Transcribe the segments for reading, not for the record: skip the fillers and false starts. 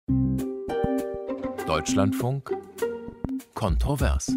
Deutschlandfunk kontrovers.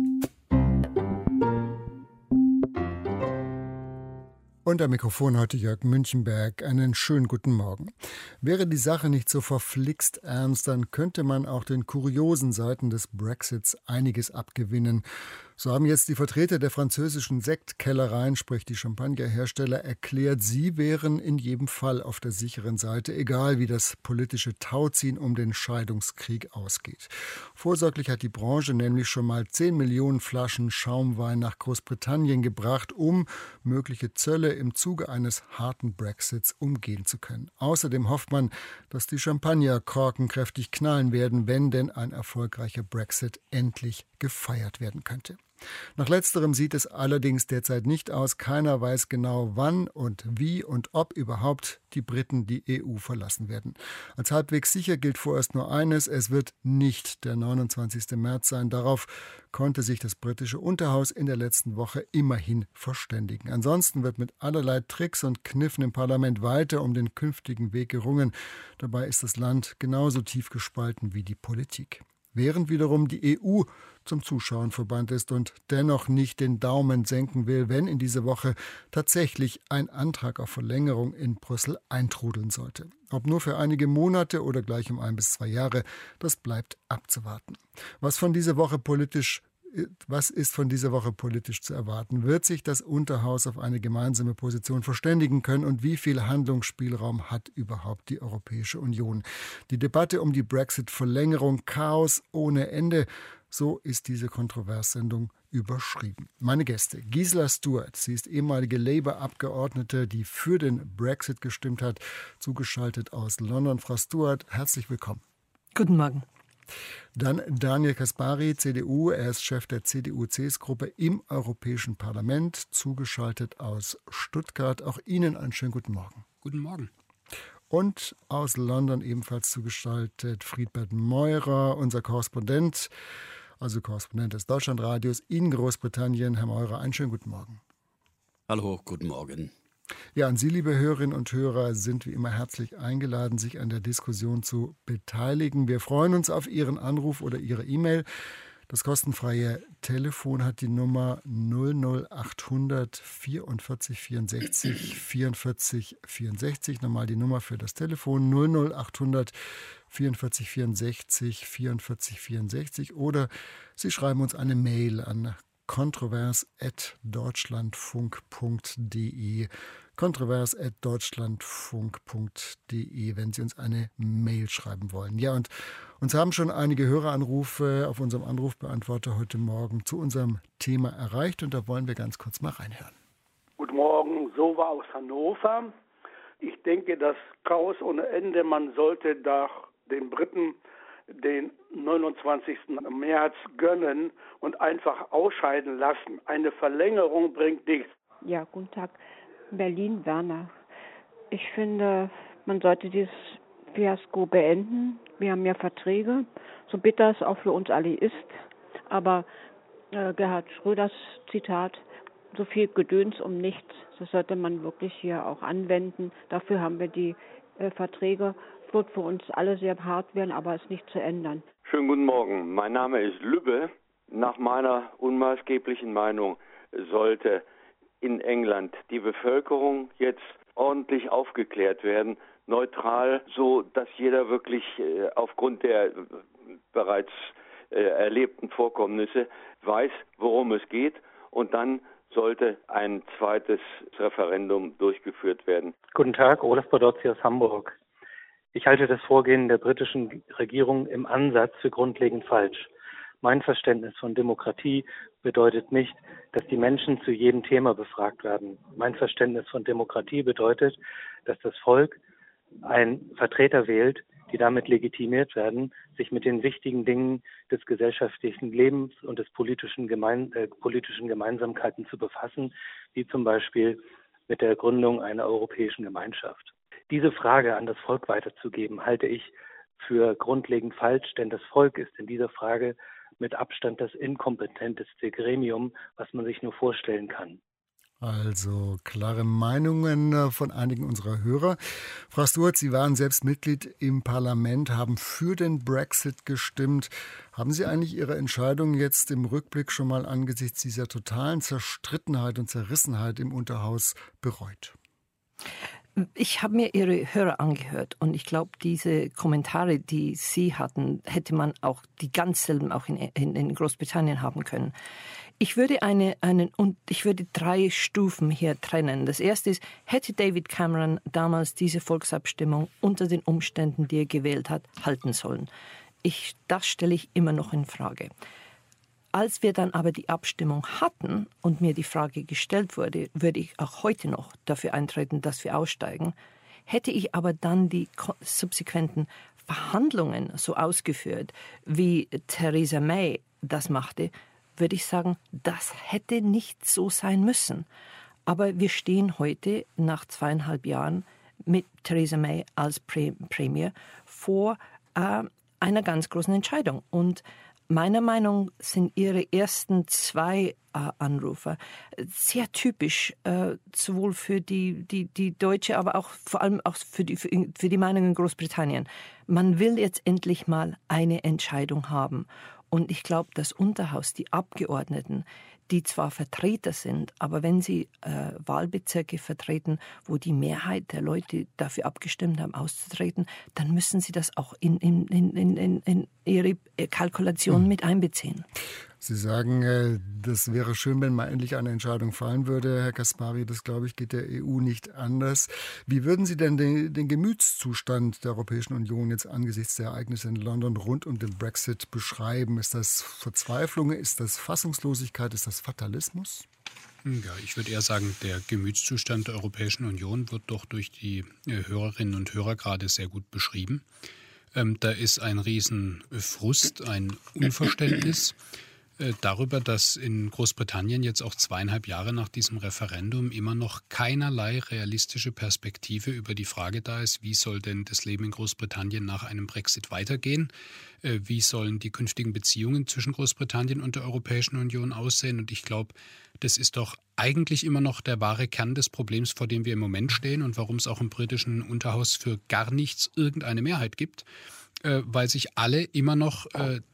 Und am Mikrofon heute Jörg Münchenberg. Einen schönen guten Morgen. Wäre die Sache nicht so verflixt ernst, dann könnte man auch den kuriosen Seiten des Brexits einiges abgewinnen. So haben jetzt die Vertreter der französischen Sektkellereien, sprich die Champagnerhersteller, erklärt, sie wären in jedem Fall auf der sicheren Seite, egal wie das politische Tauziehen um den Scheidungskrieg ausgeht. Vorsorglich hat die Branche nämlich schon mal 10 Millionen Flaschen Schaumwein nach Großbritannien gebracht, um mögliche Zölle im Zuge eines harten Brexits umgehen zu können. Außerdem hofft man, dass die Champagnerkorken kräftig knallen werden, wenn denn ein erfolgreicher Brexit endlich gefeiert werden könnte. Nach letzterem sieht es allerdings derzeit nicht aus. Keiner weiß genau, wann und wie und ob überhaupt die Briten die EU verlassen werden. Als halbwegs sicher gilt vorerst nur eines: Es wird nicht der 29. März sein. Darauf konnte sich das britische Unterhaus in der letzten Woche immerhin verständigen. Ansonsten wird mit allerlei Tricks und Kniffen im Parlament weiter um den künftigen Weg gerungen. Dabei ist das Land genauso tief gespalten wie die Politik. Während wiederum die EU zum Zuschauen verbannt ist und dennoch nicht den Daumen senken will, wenn in dieser Woche tatsächlich ein Antrag auf Verlängerung in Brüssel eintrudeln sollte. Ob nur für einige Monate oder gleich um 1 bis 2 Jahre, das bleibt abzuwarten. Was ist von dieser Woche politisch zu erwarten? Wird sich das Unterhaus auf eine gemeinsame Position verständigen können und wie viel Handlungsspielraum hat überhaupt die Europäische Union? Die Debatte um die Brexit-Verlängerung, Chaos ohne Ende, so ist diese Kontroverssendung überschrieben. Meine Gäste: Gisela Stuart, sie ist ehemalige Labour-Abgeordnete, die für den Brexit gestimmt hat, zugeschaltet aus London. Frau Stuart, herzlich willkommen. Guten Morgen. Dann Daniel Caspary, CDU. Er ist Chef der CDU-CSU-Gruppe im Europäischen Parlament, zugeschaltet aus Stuttgart. Auch Ihnen einen schönen guten Morgen. Guten Morgen. Und aus London ebenfalls zugeschaltet Friedbert Meurer, unser Korrespondent des Deutschlandradios in Großbritannien. Herr Meurer, einen schönen guten Morgen. Hallo, guten Morgen. Ja, und Sie, liebe Hörerinnen und Hörer, sind wie immer herzlich eingeladen, sich an der Diskussion zu beteiligen. Wir freuen uns auf Ihren Anruf oder Ihre E-Mail. Das kostenfreie Telefon hat die Nummer 00800 44 64 44 64. Nochmal die Nummer für das Telefon 00800 44 64 44 64. Oder Sie schreiben uns eine Mail an kontrovers@deutschlandfunk.de. kontrovers@deutschlandfunk.de, wenn Sie uns eine Mail schreiben wollen. Ja, und uns haben schon einige Höreranrufe auf unserem Anrufbeantworter heute Morgen zu unserem Thema erreicht und da wollen wir ganz kurz mal reinhören. Guten Morgen, Sova aus Hannover. Ich denke, das Chaos ohne Ende, man sollte doch den Briten den 29. März gönnen und einfach ausscheiden lassen. Eine Verlängerung bringt nichts. Ja, guten Tag. Berlin, Werner. Ich finde, man sollte dieses Fiasko beenden. Wir haben ja Verträge, so bitter es auch für uns alle ist. Aber Gerhard Schröders Zitat, so viel Gedöns um nichts, das sollte man wirklich hier auch anwenden. Dafür haben wir die Verträge. Es wird für uns alle sehr hart werden, aber es ist nicht zu ändern. Schönen guten Morgen. Mein Name ist Lübbe. Nach meiner unmaßgeblichen Meinung sollte in England die Bevölkerung jetzt ordentlich aufgeklärt werden, neutral, so dass jeder wirklich aufgrund der bereits erlebten Vorkommnisse weiß, worum es geht, und dann sollte ein zweites Referendum durchgeführt werden. Guten Tag, Olaf Bodozzi aus Hamburg. Ich halte das Vorgehen der britischen Regierung im Ansatz für grundlegend falsch. Mein Verständnis von Demokratie bedeutet nicht, dass die Menschen zu jedem Thema befragt werden. Mein Verständnis von Demokratie bedeutet, dass das Volk einen Vertreter wählt, die damit legitimiert werden, sich mit den wichtigen Dingen des gesellschaftlichen Lebens und des politischen Gemeinsamkeiten zu befassen, wie zum Beispiel mit der Gründung einer europäischen Gemeinschaft. Diese Frage an das Volk weiterzugeben, halte ich für grundlegend falsch, denn das Volk ist in dieser Frage mit Abstand das inkompetenteste Gremium, was man sich nur vorstellen kann. Also klare Meinungen von einigen unserer Hörer. Frau Stuart, Sie waren selbst Mitglied im Parlament, haben für den Brexit gestimmt. Haben Sie eigentlich Ihre Entscheidung jetzt im Rückblick schon mal angesichts dieser totalen Zerstrittenheit und Zerrissenheit im Unterhaus bereut? Ich habe mir Ihre Hörer angehört und ich glaube, diese Kommentare, die Sie hatten, hätte man auch die ganz selben auch in Großbritannien haben können. Ich würde ich würde 3 Stufen hier trennen. Das erste ist, hätte David Cameron damals diese Volksabstimmung unter den Umständen, die er gewählt hat, halten sollen? Das stelle ich immer noch in Frage. Als wir dann aber die Abstimmung hatten und mir die Frage gestellt wurde, würde ich auch heute noch dafür eintreten, dass wir aussteigen. Hätte ich aber dann die subsequenten Verhandlungen so ausgeführt, wie Theresa May das machte, würde ich sagen, das hätte nicht so sein müssen. Aber wir stehen heute nach 2,5 Jahren mit Theresa May als Premier vor einer ganz großen Entscheidung. Und meiner Meinung nach sind Ihre ersten 2 Anrufe sehr typisch, sowohl für die Deutsche, aber auch vor allem auch für die Meinung in Großbritannien. Man will jetzt endlich mal eine Entscheidung haben. Und ich glaube, das Unterhaus, die Abgeordneten, die zwar Vertreter sind, aber wenn sie Wahlbezirke vertreten, wo die Mehrheit der Leute dafür abgestimmt haben, auszutreten, dann müssen sie das auch in ihre Kalkulation mit einbeziehen. Sie sagen, das wäre schön, wenn mal endlich eine Entscheidung fallen würde. Herr Caspary, das, glaube ich, geht der EU nicht anders. Wie würden Sie denn den Gemütszustand der Europäischen Union jetzt angesichts der Ereignisse in London rund um den Brexit beschreiben? Ist das Verzweiflung? Ist das Fassungslosigkeit? Ist das Fatalismus? Ja, ich würde eher sagen, der Gemütszustand der Europäischen Union wird doch durch die Hörerinnen und Hörer gerade sehr gut beschrieben. Da ist ein Riesenfrust, ein Unverständnis darüber, dass in Großbritannien jetzt auch 2,5 Jahre nach diesem Referendum immer noch keinerlei realistische Perspektive über die Frage da ist, wie soll denn das Leben in Großbritannien nach einem Brexit weitergehen? Wie sollen die künftigen Beziehungen zwischen Großbritannien und der Europäischen Union aussehen? Und ich glaube, das ist doch eigentlich immer noch der wahre Kern des Problems, vor dem wir im Moment stehen und warum es auch im britischen Unterhaus für gar nichts irgendeine Mehrheit gibt, weil sich alle immer noch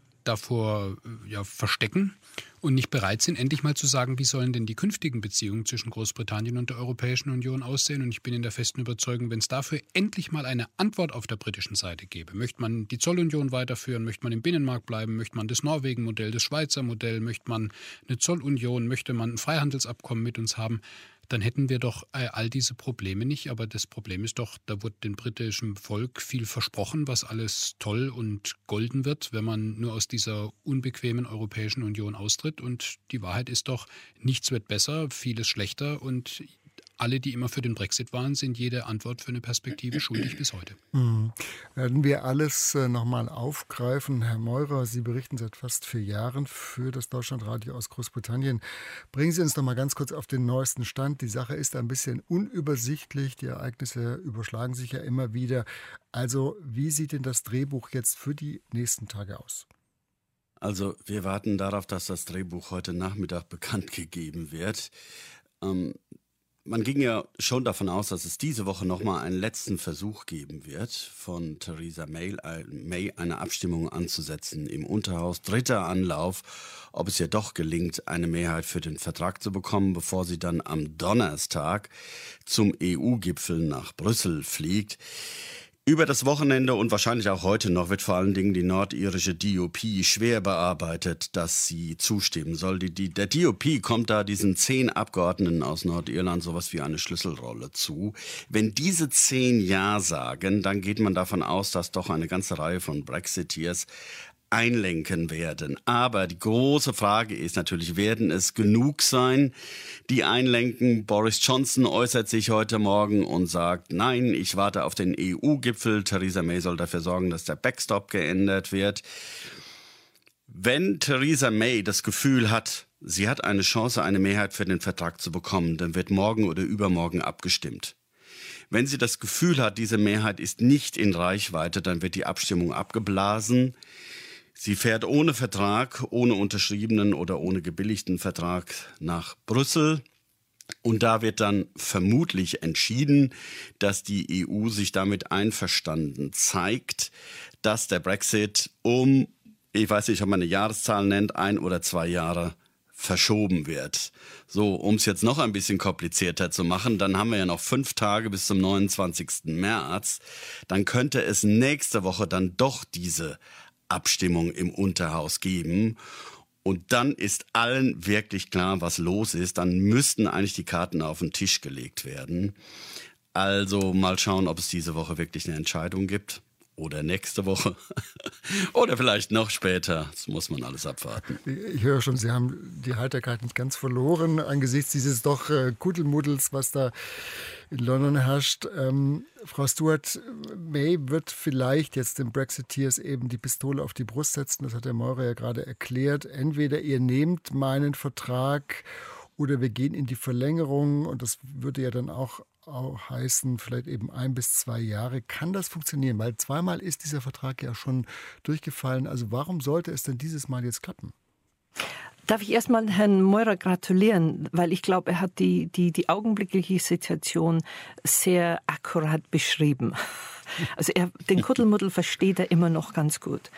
davor verstecken und nicht bereit sind, endlich mal zu sagen, wie sollen denn die künftigen Beziehungen zwischen Großbritannien und der Europäischen Union aussehen. Und ich bin in der festen Überzeugung, wenn es dafür endlich mal eine Antwort auf der britischen Seite gäbe, möchte man die Zollunion weiterführen, möchte man im Binnenmarkt bleiben, möchte man das Norwegen-Modell, das Schweizer Modell, möchte man eine Zollunion, möchte man ein Freihandelsabkommen mit uns haben, dann hätten wir doch all diese Probleme nicht. Aber das Problem ist doch, da wird dem britischen Volk viel versprochen, was alles toll und golden wird, wenn man nur aus dieser unbequemen Europäischen Union austritt. Und die Wahrheit ist doch, nichts wird besser, vieles schlechter. Und alle, die immer für den Brexit waren, sind jede Antwort für eine Perspektive schuldig bis heute. Werden wir alles nochmal aufgreifen. Herr Meurer, Sie berichten seit fast 4 Jahren für das Deutschlandradio aus Großbritannien. Bringen Sie uns noch mal ganz kurz auf den neuesten Stand. Die Sache ist ein bisschen unübersichtlich. Die Ereignisse überschlagen sich ja immer wieder. Also wie sieht denn das Drehbuch jetzt für die nächsten Tage aus? Also wir warten darauf, dass das Drehbuch heute Nachmittag bekannt gegeben wird. Man ging ja schon davon aus, dass es diese Woche nochmal einen letzten Versuch geben wird, von Theresa May eine Abstimmung anzusetzen im Unterhaus. 3. Anlauf, ob es ihr doch gelingt, eine Mehrheit für den Vertrag zu bekommen, bevor sie dann am Donnerstag zum EU-Gipfel nach Brüssel fliegt. Über das Wochenende und wahrscheinlich auch heute noch wird vor allen Dingen die nordirische DUP schwer bearbeitet, dass sie zustimmen soll. Der DUP kommt da diesen 10 Abgeordneten aus Nordirland sowas wie eine Schlüsselrolle zu. Wenn diese 10 Ja sagen, dann geht man davon aus, dass doch eine ganze Reihe von Brexiteers einlenken werden. Aber die große Frage ist natürlich, werden es genug sein, die einlenken? Boris Johnson äußert sich heute Morgen und sagt, nein, ich warte auf den EU-Gipfel. Theresa May soll dafür sorgen, dass der Backstop geändert wird. Wenn Theresa May das Gefühl hat, sie hat eine Chance, eine Mehrheit für den Vertrag zu bekommen, dann wird morgen oder übermorgen abgestimmt. Wenn sie das Gefühl hat, diese Mehrheit ist nicht in Reichweite, dann wird die Abstimmung abgeblasen. Sie fährt ohne Vertrag, ohne unterschriebenen oder ohne gebilligten Vertrag nach Brüssel. Und da wird dann vermutlich entschieden, dass die EU sich damit einverstanden zeigt, dass der Brexit ich weiß nicht, ob man eine Jahreszahl nennt, 1 oder 2 Jahre verschoben wird. So, um es jetzt noch ein bisschen komplizierter zu machen, dann haben wir ja noch 5 Tage bis zum 29. März. Dann könnte es nächste Woche dann doch diese Abstimmung im Unterhaus geben. Und dann ist allen wirklich klar, was los ist. Dann müssten eigentlich die Karten auf den Tisch gelegt werden. Also mal schauen, ob es diese Woche wirklich eine Entscheidung gibt. Oder nächste Woche. Oder vielleicht noch später. Das muss man alles abwarten. Ich höre schon, Sie haben die Heiterkeit nicht ganz verloren angesichts dieses doch Kuddelmuddels, was da in London herrscht. Frau Stewart, May wird vielleicht jetzt den Brexiteers eben die Pistole auf die Brust setzen. Das hat Herr Meurer ja gerade erklärt. Entweder ihr nehmt meinen Vertrag oder wir gehen in die Verlängerung. Und das würde ja dann auch heißen, vielleicht eben 1 bis 2 Jahre. Kann das funktionieren? Weil 2-mal ist dieser Vertrag ja schon durchgefallen. Also warum sollte es denn dieses Mal jetzt klappen? Darf ich erstmal Herrn Meurer gratulieren, weil ich glaube, er hat die augenblickliche Situation sehr akkurat beschrieben. Also den Kuddelmuddel versteht er immer noch ganz gut.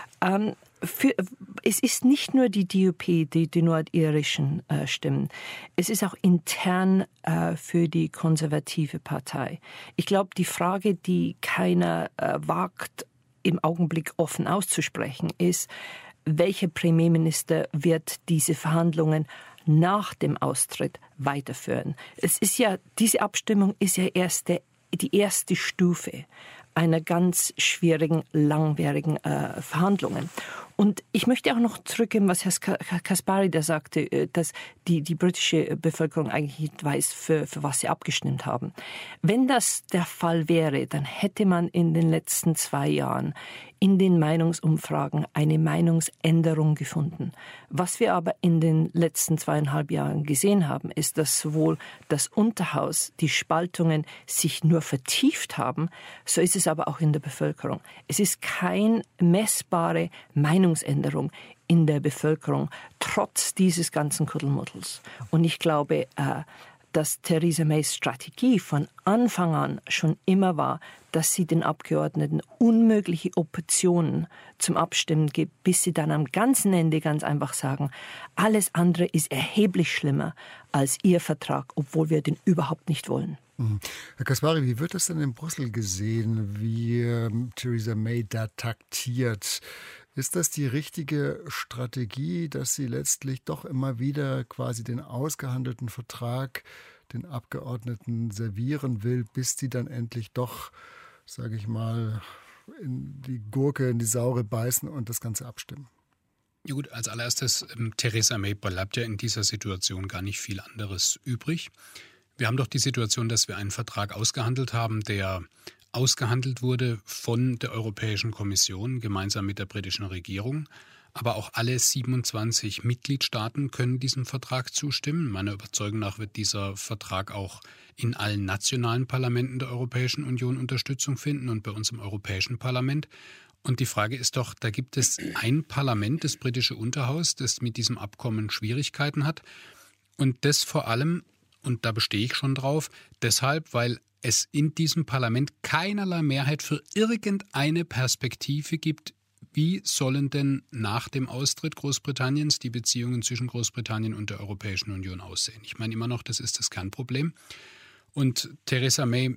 Es ist nicht nur die DUP, die nordirischen Stimmen. Es ist auch intern für die konservative Partei. Ich glaube, die Frage, die keiner wagt, im Augenblick offen auszusprechen, ist, welcher Premierminister wird diese Verhandlungen nach dem Austritt weiterführen? Diese Abstimmung ist ja die erste Stufe einer ganz schwierigen, langwierigen Verhandlungen. Und ich möchte auch noch zurückgehen, was Herr Caspary da sagte, dass die britische Bevölkerung eigentlich nicht weiß, für was sie abgestimmt haben. Wenn das der Fall wäre, dann hätte man in den letzten 2 Jahren in den Meinungsumfragen eine Meinungsänderung gefunden. Was wir aber in den letzten 2,5 Jahren gesehen haben, ist, dass sowohl das Unterhaus, die Spaltungen sich nur vertieft haben, so ist es aber auch in der Bevölkerung. Es ist keine messbare Meinungsänderung in der Bevölkerung, trotz dieses ganzen Kuddelmuddels. Und ich glaube, dass Theresa Mays Strategie von Anfang an schon immer war, dass sie den Abgeordneten unmögliche Optionen zum Abstimmen gibt, bis sie dann am ganzen Ende ganz einfach sagen, alles andere ist erheblich schlimmer als ihr Vertrag, obwohl wir den überhaupt nicht wollen. Herr Caspary, wie wird das denn in Brüssel gesehen, wie Theresa May da taktiert? Ist das die richtige Strategie, dass sie letztlich doch immer wieder quasi den ausgehandelten Vertrag den Abgeordneten servieren will, bis sie dann endlich doch, sage ich mal, in die Gurke, in die Saure beißen und das Ganze abstimmen? Ja gut, als allererstes, Theresa May bleibt ja in dieser Situation gar nicht viel anderes übrig. Wir haben doch die Situation, dass wir einen Vertrag ausgehandelt haben, der ausgehandelt wurde von der Europäischen Kommission gemeinsam mit der britischen Regierung. Aber auch alle 27 Mitgliedstaaten können diesem Vertrag zustimmen. Meiner Überzeugung nach wird dieser Vertrag auch in allen nationalen Parlamenten der Europäischen Union Unterstützung finden und bei uns im Europäischen Parlament. Und die Frage ist doch, da gibt es ein Parlament, das britische Unterhaus, das mit diesem Abkommen Schwierigkeiten hat. Und das vor allem, und da bestehe ich schon drauf, deshalb, weil es in diesem Parlament keinerlei Mehrheit für irgendeine Perspektive gibt, wie sollen denn nach dem Austritt Großbritanniens die Beziehungen zwischen Großbritannien und der Europäischen Union aussehen? Ich meine immer noch, das ist das Kernproblem. Und Theresa May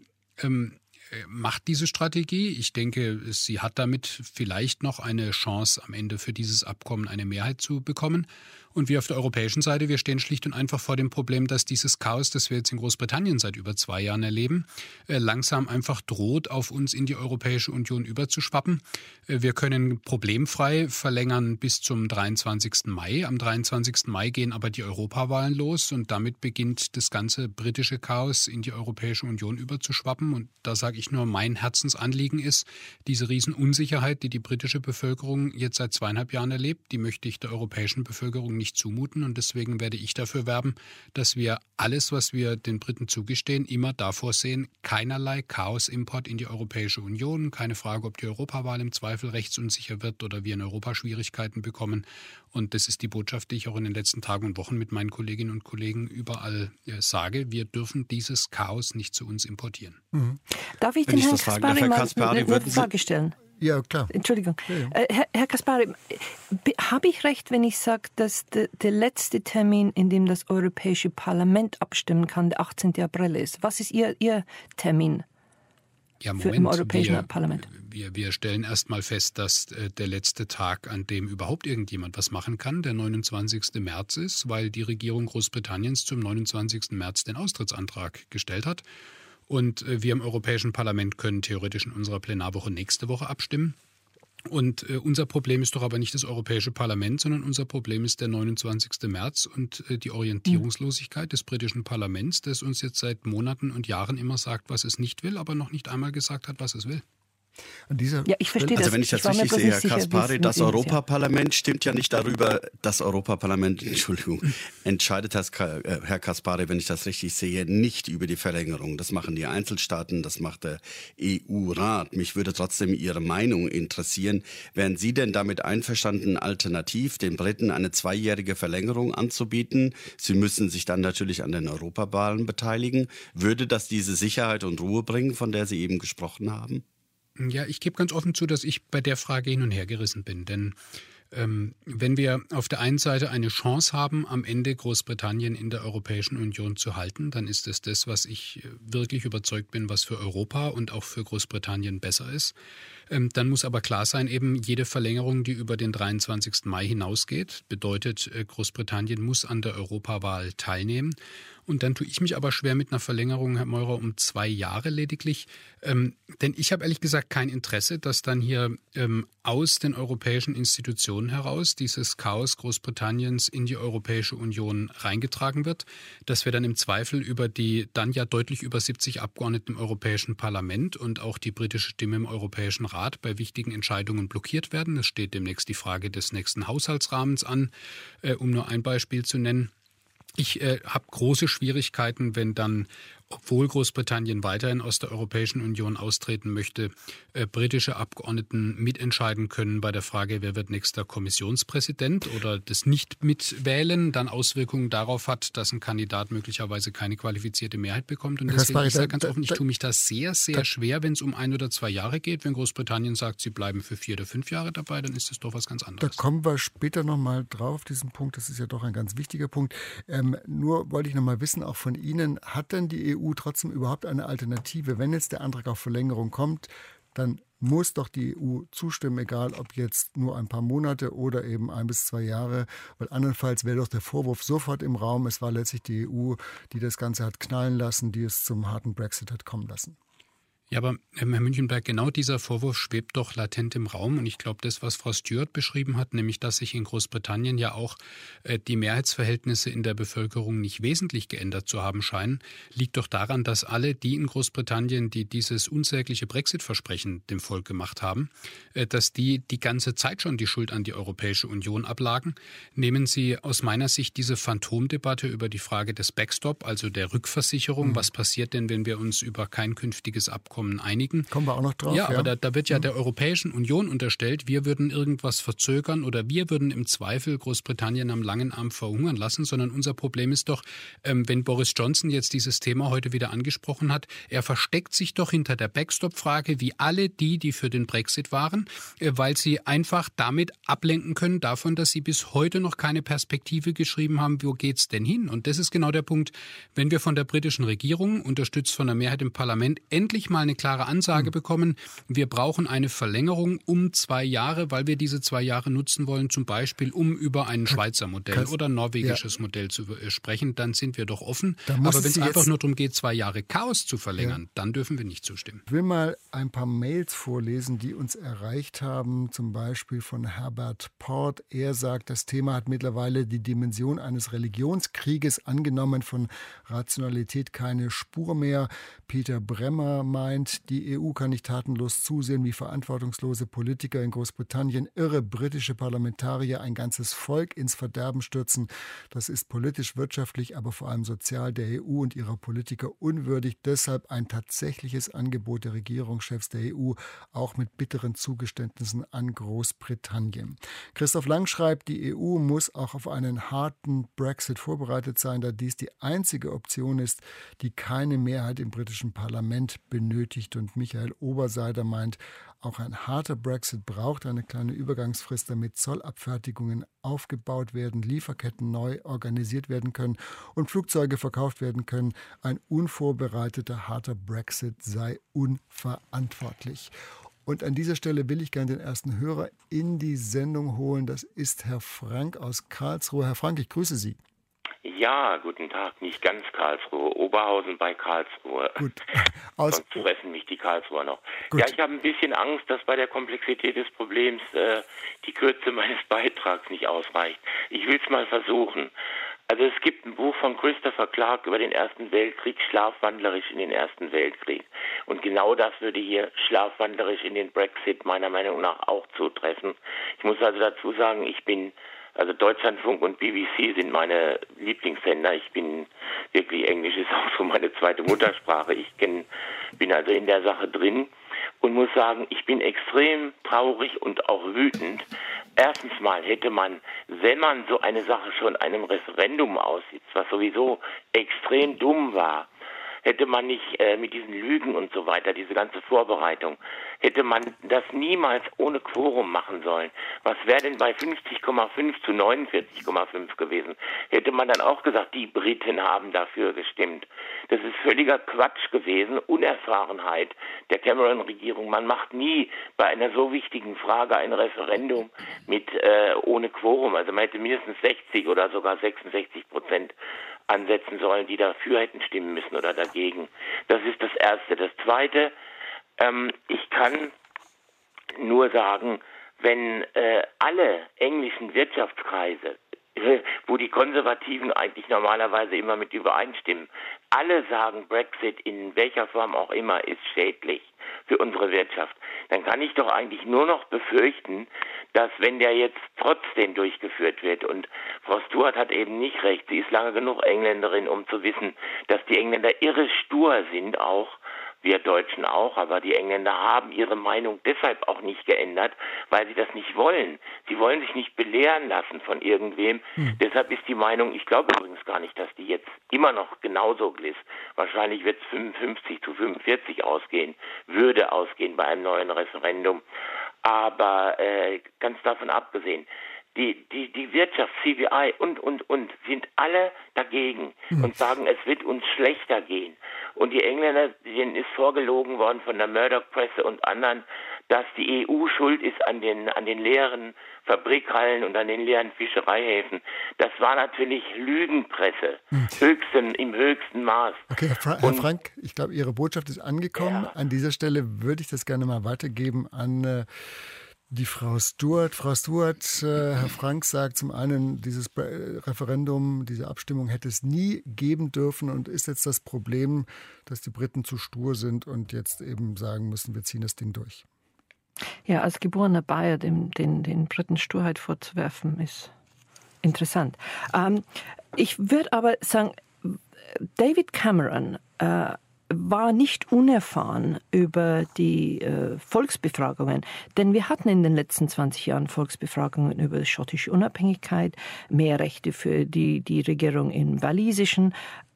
macht diese Strategie. Ich denke, sie hat damit vielleicht noch eine Chance, am Ende für dieses Abkommen eine Mehrheit zu bekommen. Und wir auf der europäischen Seite, wir stehen schlicht und einfach vor dem Problem, dass dieses Chaos, das wir jetzt in Großbritannien seit über 2 Jahren erleben, langsam einfach droht, auf uns in die Europäische Union überzuschwappen. Wir können problemfrei verlängern bis zum 23. Mai. Am 23. Mai gehen aber die Europawahlen los und damit beginnt das ganze britische Chaos in die Europäische Union überzuschwappen. Und da sage sage ich nur, mein Herzensanliegen ist, diese Riesenunsicherheit, die die britische Bevölkerung jetzt seit 2,5 Jahren erlebt, die möchte ich der europäischen Bevölkerung nicht zumuten. Und deswegen werde ich dafür werben, dass wir alles, was wir den Briten zugestehen, immer davor sehen, keinerlei Chaosimport in die Europäische Union. Keine Frage, ob die Europawahl im Zweifel rechtsunsicher wird oder wir in Europa Schwierigkeiten bekommen. Und das ist die Botschaft, die ich auch in den letzten Tagen und Wochen mit meinen Kolleginnen und Kollegen überall sage. Wir dürfen dieses Chaos nicht zu uns importieren. Mhm. Darf ich den Herrn Caspary mal eine Frage stellen? Ja, klar. Entschuldigung. Ja. Herr Caspary, habe ich recht, wenn ich sage, dass der letzte Termin, in dem das Europäische Parlament abstimmen kann, der 18. April ist? Was ist Ihr Termin? Ja, im Europäischen Parlament. Wir stellen erst mal fest, dass der letzte Tag, an dem überhaupt irgendjemand was machen kann, der 29. März ist, weil die Regierung Großbritanniens zum 29. März den Austrittsantrag gestellt hat. Und wir im Europäischen Parlament können theoretisch in unserer Plenarwoche nächste Woche abstimmen. Und unser Problem ist doch aber nicht das Europäische Parlament, sondern unser Problem ist der 29. März und die Orientierungslosigkeit des britischen Parlaments, das uns jetzt seit Monaten und Jahren immer sagt, was es nicht will, aber noch nicht einmal gesagt hat, was es will. Ich verstehe also wenn ich das richtig sehe, Herr Caspary, das Europaparlament stimmt ja nicht darüber, das Europaparlament, entscheidet, Herr Caspary, wenn ich das richtig sehe, nicht über die Verlängerung. Das machen die Einzelstaaten, das macht der EU-Rat. Mich würde trotzdem Ihre Meinung interessieren. Wären Sie denn damit einverstanden, alternativ den Briten eine 2-jährige Verlängerung anzubieten? Sie müssen sich dann natürlich an den Europawahlen beteiligen. Würde das diese Sicherheit und Ruhe bringen, von der Sie eben gesprochen haben? Ja, ich gebe ganz offen zu, dass ich bei der Frage hin und her gerissen bin. Denn wenn wir auf der einen Seite eine Chance haben, am Ende Großbritannien in der Europäischen Union zu halten, dann ist es das, was ich wirklich überzeugt bin, was für Europa und auch für Großbritannien besser ist. Dann muss aber klar sein, eben jede Verlängerung, die über den 23. Mai hinausgeht, bedeutet, Großbritannien muss an der Europawahl teilnehmen. Und dann tue ich mich aber schwer mit einer Verlängerung, Herr Meurer, um 2 Jahre lediglich. Denn ich habe ehrlich gesagt kein Interesse, dass dann hier aus den europäischen Institutionen heraus dieses Chaos Großbritanniens in die Europäische Union reingetragen wird, dass wir dann im Zweifel über die dann ja deutlich über 70 Abgeordneten im Europäischen Parlament und auch die britische Stimme im Europäischen Rat bei wichtigen Entscheidungen blockiert werden. Es steht demnächst die Frage des nächsten Haushaltsrahmens an, um nur ein Beispiel zu nennen. Ich habe große Schwierigkeiten, wenn dann, obwohl Großbritannien weiterhin aus der Europäischen Union austreten möchte, britische Abgeordneten mitentscheiden können bei der Frage, wer wird nächster Kommissionspräsident, oder das Nicht-Mitwählen dann Auswirkungen darauf hat, dass ein Kandidat möglicherweise keine qualifizierte Mehrheit bekommt. Und deswegen, ich sage ganz offen, ich tue mich da sehr, sehr schwer, wenn es um 1 oder 2 Jahre geht. Wenn Großbritannien sagt, sie bleiben für 4 oder 5 Jahre dabei, dann ist das doch was ganz anderes. Da kommen wir später nochmal drauf, diesen Punkt. Das ist ja doch ein ganz wichtiger Punkt. Nur wollte ich nochmal wissen, auch von Ihnen, hat denn die EU trotzdem überhaupt eine Alternative? Wenn jetzt der Antrag auf Verlängerung kommt, dann muss doch die EU zustimmen, egal ob jetzt nur ein paar Monate oder eben 1 bis 2 Jahre, weil andernfalls wäre doch der Vorwurf sofort im Raum, es war letztlich die EU, die das Ganze hat knallen lassen, die es zum harten Brexit hat kommen lassen. Ja, aber Herr Münchenberg, genau dieser Vorwurf schwebt doch latent im Raum. Und ich glaube, das, was Frau Stewart beschrieben hat, nämlich, dass sich in Großbritannien ja auch die Mehrheitsverhältnisse in der Bevölkerung nicht wesentlich geändert zu haben scheinen, liegt doch daran, dass alle die in Großbritannien, die dieses unsägliche Brexit-Versprechen dem Volk gemacht haben, dass die ganze Zeit schon die Schuld an die Europäische Union ablagen. Nehmen Sie aus meiner Sicht diese Phantomdebatte über die Frage des Backstop, also der Rückversicherung. Was passiert denn, wenn wir uns über kein künftiges Abkommen einigen? Kommen wir auch noch drauf. Ja, aber da wird ja der Europäischen Union unterstellt, wir würden irgendwas verzögern oder wir würden im Zweifel Großbritannien am langen Arm verhungern lassen, sondern unser Problem ist doch, wenn Boris Johnson jetzt dieses Thema heute wieder angesprochen hat, er versteckt sich doch hinter der Backstop-Frage, wie alle die für den Brexit waren, weil sie einfach damit ablenken können davon, dass sie bis heute noch keine Perspektive geschrieben haben, wo geht's denn hin? Und das ist genau der Punkt, wenn wir von der britischen Regierung, unterstützt von der Mehrheit im Parlament, endlich mal eine klare Ansage bekommen, wir brauchen eine Verlängerung um 2 Jahre, weil wir diese 2 Jahre nutzen wollen, zum Beispiel um über ein Schweizer Modell oder norwegisches Modell zu sprechen, dann sind wir doch offen. Aber wenn es einfach nur darum geht, 2 Jahre Chaos zu verlängern, dann dürfen wir nicht zustimmen. Ich will mal ein paar Mails vorlesen, die uns erreicht haben, zum Beispiel von Herbert Port. Er sagt, das Thema hat mittlerweile die Dimension eines Religionskrieges angenommen, von Rationalität keine Spur mehr. Peter Bremmer meint, die EU kann nicht tatenlos zusehen, wie verantwortungslose Politiker in Großbritannien irre britische Parlamentarier ein ganzes Volk ins Verderben stürzen. Das ist politisch, wirtschaftlich, aber vor allem sozial der EU und ihrer Politiker unwürdig. Deshalb ein tatsächliches Angebot der Regierungschefs der EU, auch mit bitteren Zugeständnissen an Großbritannien. Christoph Lang schreibt, die EU muss auch auf einen harten Brexit vorbereitet sein, da dies die einzige Option ist, die keine Mehrheit im britischen Parlament benötigt. Und Michael Oberseider meint, auch ein harter Brexit braucht eine kleine Übergangsfrist, damit Zollabfertigungen aufgebaut werden, Lieferketten neu organisiert werden können und Flugzeuge verkauft werden können. Ein unvorbereiteter, harter Brexit sei unverantwortlich. Und an dieser Stelle will ich gerne den ersten Hörer in die Sendung holen. Das ist Herr Frank aus Karlsruhe. Herr Frank, ich grüße Sie. Ja, guten Tag. Nicht ganz Karlsruhe, Oberhausen bei Karlsruhe. Gut. Sonst fressen mich die Karlsruher noch. Gut. Ja, ich habe ein bisschen Angst, dass bei der Komplexität des Problems die Kürze meines Beitrags nicht ausreicht. Ich will es mal versuchen. Also es gibt ein Buch von Christopher Clark über den Ersten Weltkrieg, Schlafwandlerisch in den Ersten Weltkrieg. Und genau das würde hier schlafwandlerisch in den Brexit meiner Meinung nach auch zutreffen. Ich muss also dazu sagen, also Deutschlandfunk und BBC sind meine Lieblingssender. Englisch ist auch so meine zweite Muttersprache. Bin also in der Sache drin und muss sagen, ich bin extrem traurig und auch wütend. Erstens mal hätte man, wenn man so eine Sache schon einem Referendum aussieht, was sowieso extrem dumm war, hätte man nicht mit diesen Lügen und so weiter, diese ganze Vorbereitung, hätte man das niemals ohne Quorum machen sollen. Was wäre denn bei 50,5 zu 49,5 gewesen? Hätte man dann auch gesagt, die Briten haben dafür gestimmt. Das ist völliger Quatsch gewesen, Unerfahrenheit der Cameron-Regierung. Man macht nie bei einer so wichtigen Frage ein Referendum mit ohne Quorum. Also man hätte mindestens 60 oder sogar 66% ansetzen sollen, die dafür hätten stimmen müssen oder dagegen. Das ist das Erste. Das Zweite, ich kann nur sagen, wenn alle englischen Wirtschaftskreise, wo die Konservativen eigentlich normalerweise immer mit übereinstimmen, alle sagen, Brexit in welcher Form auch immer ist schädlich für unsere Wirtschaft, dann kann ich doch eigentlich nur noch befürchten, dass wenn der jetzt trotzdem durchgeführt wird, und Frau Stewart hat eben nicht recht, sie ist lange genug Engländerin, um zu wissen, dass die Engländer irre stur sind auch, wir Deutschen auch, aber die Engländer haben ihre Meinung deshalb auch nicht geändert, weil sie das nicht wollen. Sie wollen sich nicht belehren lassen von irgendwem. Deshalb ist die Meinung, ich glaube übrigens gar nicht, dass die jetzt immer noch genauso ist. Wahrscheinlich wird es 55 zu 45 würde ausgehen bei einem neuen Referendum. Aber ganz davon abgesehen, die Wirtschaft, CBI und sind alle dagegen und sagen, es wird uns schlechter gehen. Und die Engländer, denen ist vorgelogen worden von der Murdoch-Presse und anderen, dass die EU schuld ist an den leeren Fabrikhallen und an den leeren Fischereihäfen. Das war natürlich Lügenpresse, im höchsten Maß. Okay, Herr Frank, ich glaube, Ihre Botschaft ist angekommen. Ja. An dieser Stelle würde ich das gerne mal weitergeben an die Frau Stewart. Frau Stewart, Herr Frank sagt zum einen, dieses Referendum, diese Abstimmung hätte es nie geben dürfen und ist jetzt das Problem, dass die Briten zu stur sind und jetzt eben sagen müssen, wir ziehen das Ding durch. Ja, als geborener Bayer den Briten Sturheit vorzuwerfen, ist interessant. Ich würde aber sagen, David Cameron war nicht unerfahren über die Volksbefragungen, denn wir hatten in den letzten 20 Jahren Volksbefragungen über die schottische Unabhängigkeit, mehr Rechte für die Regierung im Walisischen,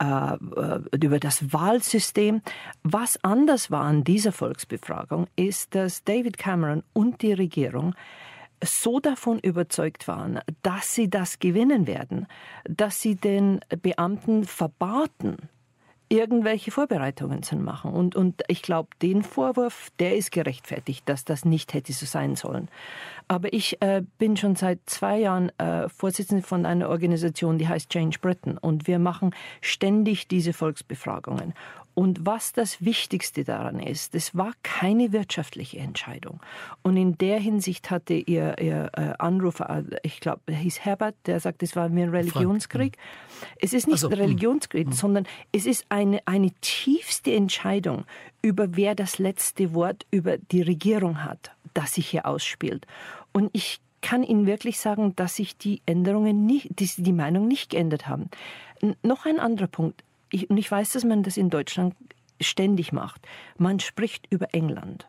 über das Wahlsystem. Was anders war an dieser Volksbefragung, ist, dass David Cameron und die Regierung so davon überzeugt waren, dass sie das gewinnen werden, dass sie den Beamten verbaten, irgendwelche Vorbereitungen zu machen. Und ich glaube, den Vorwurf, der ist gerechtfertigt, dass das nicht hätte so sein sollen. Aber ich bin schon seit 2 Jahren Vorsitzende von einer Organisation, die heißt Change Britain. Und wir machen ständig diese Volksbefragungen. Und was das Wichtigste daran ist, es war keine wirtschaftliche Entscheidung. Und in der Hinsicht hatte ihr Anrufer, ich glaube, er hieß Herbert, der sagt, es war ein Religionskrieg. Es ist nicht ein Religionskrieg, sondern es ist eine tiefste Entscheidung über wer das letzte Wort über die Regierung hat, das sich hier ausspielt. Und ich kann Ihnen wirklich sagen, dass sich die Meinung nicht geändert haben. Noch ein anderer Punkt. Ich weiß, dass man das in Deutschland ständig macht. Man spricht über England.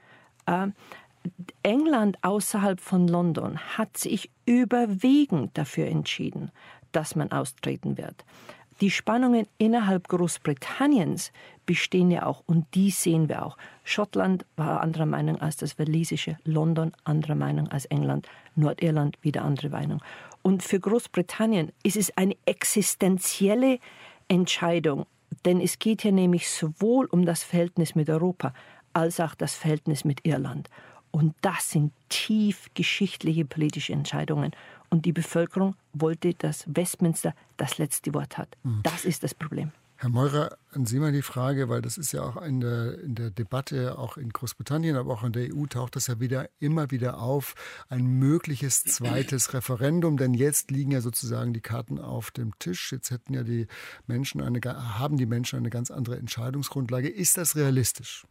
England außerhalb von London hat sich überwiegend dafür entschieden, dass man austreten wird. Die Spannungen innerhalb Großbritanniens bestehen ja auch und die sehen wir auch. Schottland war anderer Meinung als das Walisische, London anderer Meinung als England, Nordirland wieder andere Meinung. Und für Großbritannien ist es eine existenzielle Entscheidung, denn es geht hier nämlich sowohl um das Verhältnis mit Europa als auch das Verhältnis mit Irland. Und das sind tief geschichtliche politische Entscheidungen. Und die Bevölkerung wollte, dass Westminster das letzte Wort hat. Das ist das Problem. Herr Meurer, an Sie mal die Frage, weil das ist ja auch in der Debatte, auch in Großbritannien, aber auch in der EU taucht das ja immer wieder auf, ein mögliches zweites Referendum, denn jetzt liegen ja sozusagen die Karten auf dem Tisch. Jetzt haben die Menschen eine ganz andere Entscheidungsgrundlage. Ist das realistisch?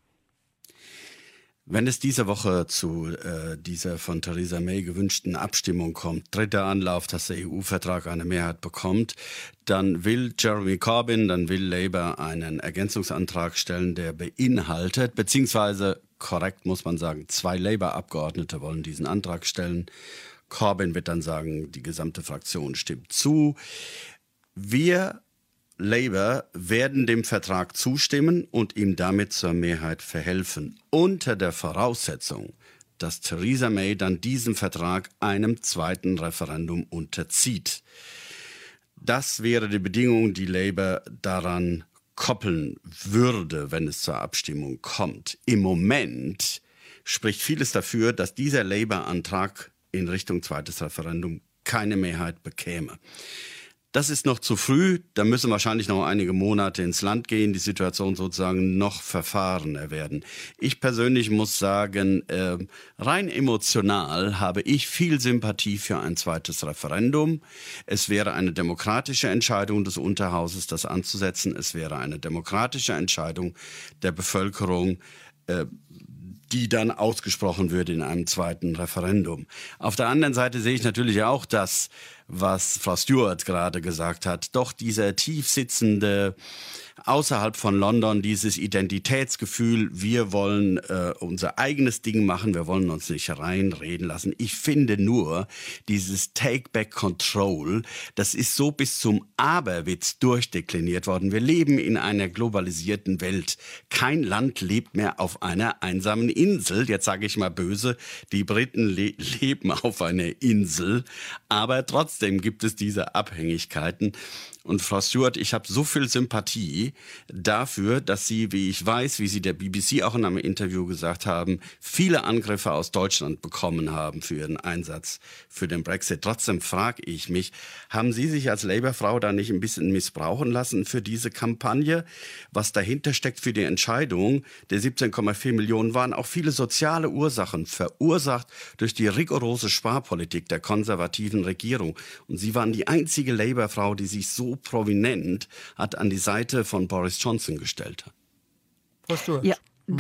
Wenn es diese Woche zu dieser von Theresa May gewünschten Abstimmung kommt, dritter Anlauf, dass der EU-Vertrag eine Mehrheit bekommt, dann will Jeremy Corbyn, dann will Labour einen Ergänzungsantrag stellen, der beinhaltet, beziehungsweise korrekt muss man sagen, 2 Labour-Abgeordnete wollen diesen Antrag stellen. Corbyn wird dann sagen, die gesamte Fraktion stimmt zu. Wir Labour werden dem Vertrag zustimmen und ihm damit zur Mehrheit verhelfen, unter der Voraussetzung, dass Theresa May dann diesen Vertrag einem zweiten Referendum unterzieht. Das wäre die Bedingung, die Labour daran koppeln würde, wenn es zur Abstimmung kommt. Im Moment spricht vieles dafür, dass dieser Labour-Antrag in Richtung zweites Referendum keine Mehrheit bekäme. Das ist noch zu früh, da müssen wahrscheinlich noch einige Monate ins Land gehen, die Situation sozusagen noch verfahrener werden. Ich persönlich muss sagen, rein emotional habe ich viel Sympathie für ein zweites Referendum. Es wäre eine demokratische Entscheidung des Unterhauses, das anzusetzen. Es wäre eine demokratische Entscheidung der Bevölkerung, die dann ausgesprochen würde in einem zweiten Referendum. Auf der anderen Seite sehe ich natürlich auch das, was Frau Stewart gerade gesagt hat. Doch dieser tief sitzende, außerhalb von London, dieses Identitätsgefühl, wir wollen unser eigenes Ding machen, wir wollen uns nicht reinreden lassen. Ich finde nur, dieses Take Back Control, das ist so bis zum Aberwitz durchdekliniert worden. Wir leben in einer globalisierten Welt. Kein Land lebt mehr auf einer einsamen Insel. Jetzt sage ich mal böse, die Briten leben auf einer Insel, aber trotzdem gibt es diese Abhängigkeiten. Und Frau Stewart, ich habe so viel Sympathie dafür, dass Sie, wie ich weiß, wie Sie der BBC auch in einem Interview gesagt haben, viele Angriffe aus Deutschland bekommen haben für Ihren Einsatz für den Brexit. Trotzdem frage ich mich, haben Sie sich als Labour-Frau da nicht ein bisschen missbrauchen lassen für diese Kampagne? Was dahinter steckt für die Entscheidung der 17,4 Millionen waren auch viele soziale Ursachen, verursacht durch die rigorose Sparpolitik der konservativen Regierung. Und Sie waren die einzige Labour-Frau, die sich so prominent hat an die Seite von Boris Johnson gestellt. Ja,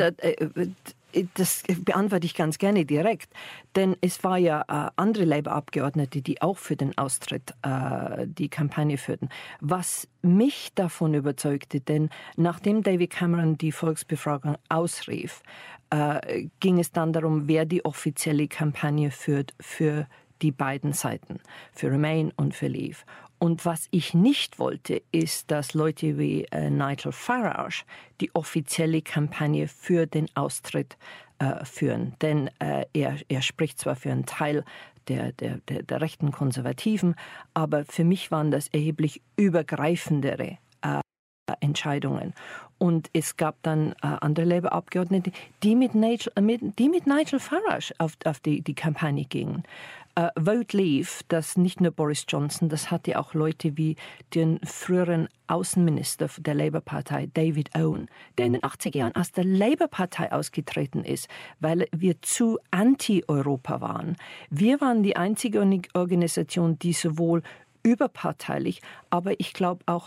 das beantworte ich ganz gerne direkt, denn es war ja andere Labour-Abgeordnete, die auch für den Austritt die Kampagne führten. Was mich davon überzeugte, denn nachdem David Cameron die Volksbefragung ausrief, ging es dann darum, wer die offizielle Kampagne führt für die beiden Seiten, für Remain und für Leave. Und was ich nicht wollte, ist, dass Leute wie Nigel Farage die offizielle Kampagne für den Austritt führen. Denn er spricht zwar für einen Teil der rechten Konservativen, aber für mich waren das erheblich übergreifendere Entscheidungen. Und es gab dann andere Labour-Abgeordnete, die mit Nigel Farage auf die Kampagne gingen. Vote Leave, das nicht nur Boris Johnson, das hatte auch Leute wie den früheren Außenminister der Labour-Partei, David Owen, der in den 80er Jahren aus der Labour-Partei ausgetreten ist, weil wir zu anti-Europa waren. Wir waren die einzige Organisation, die sowohl überparteilich, aber ich glaube auch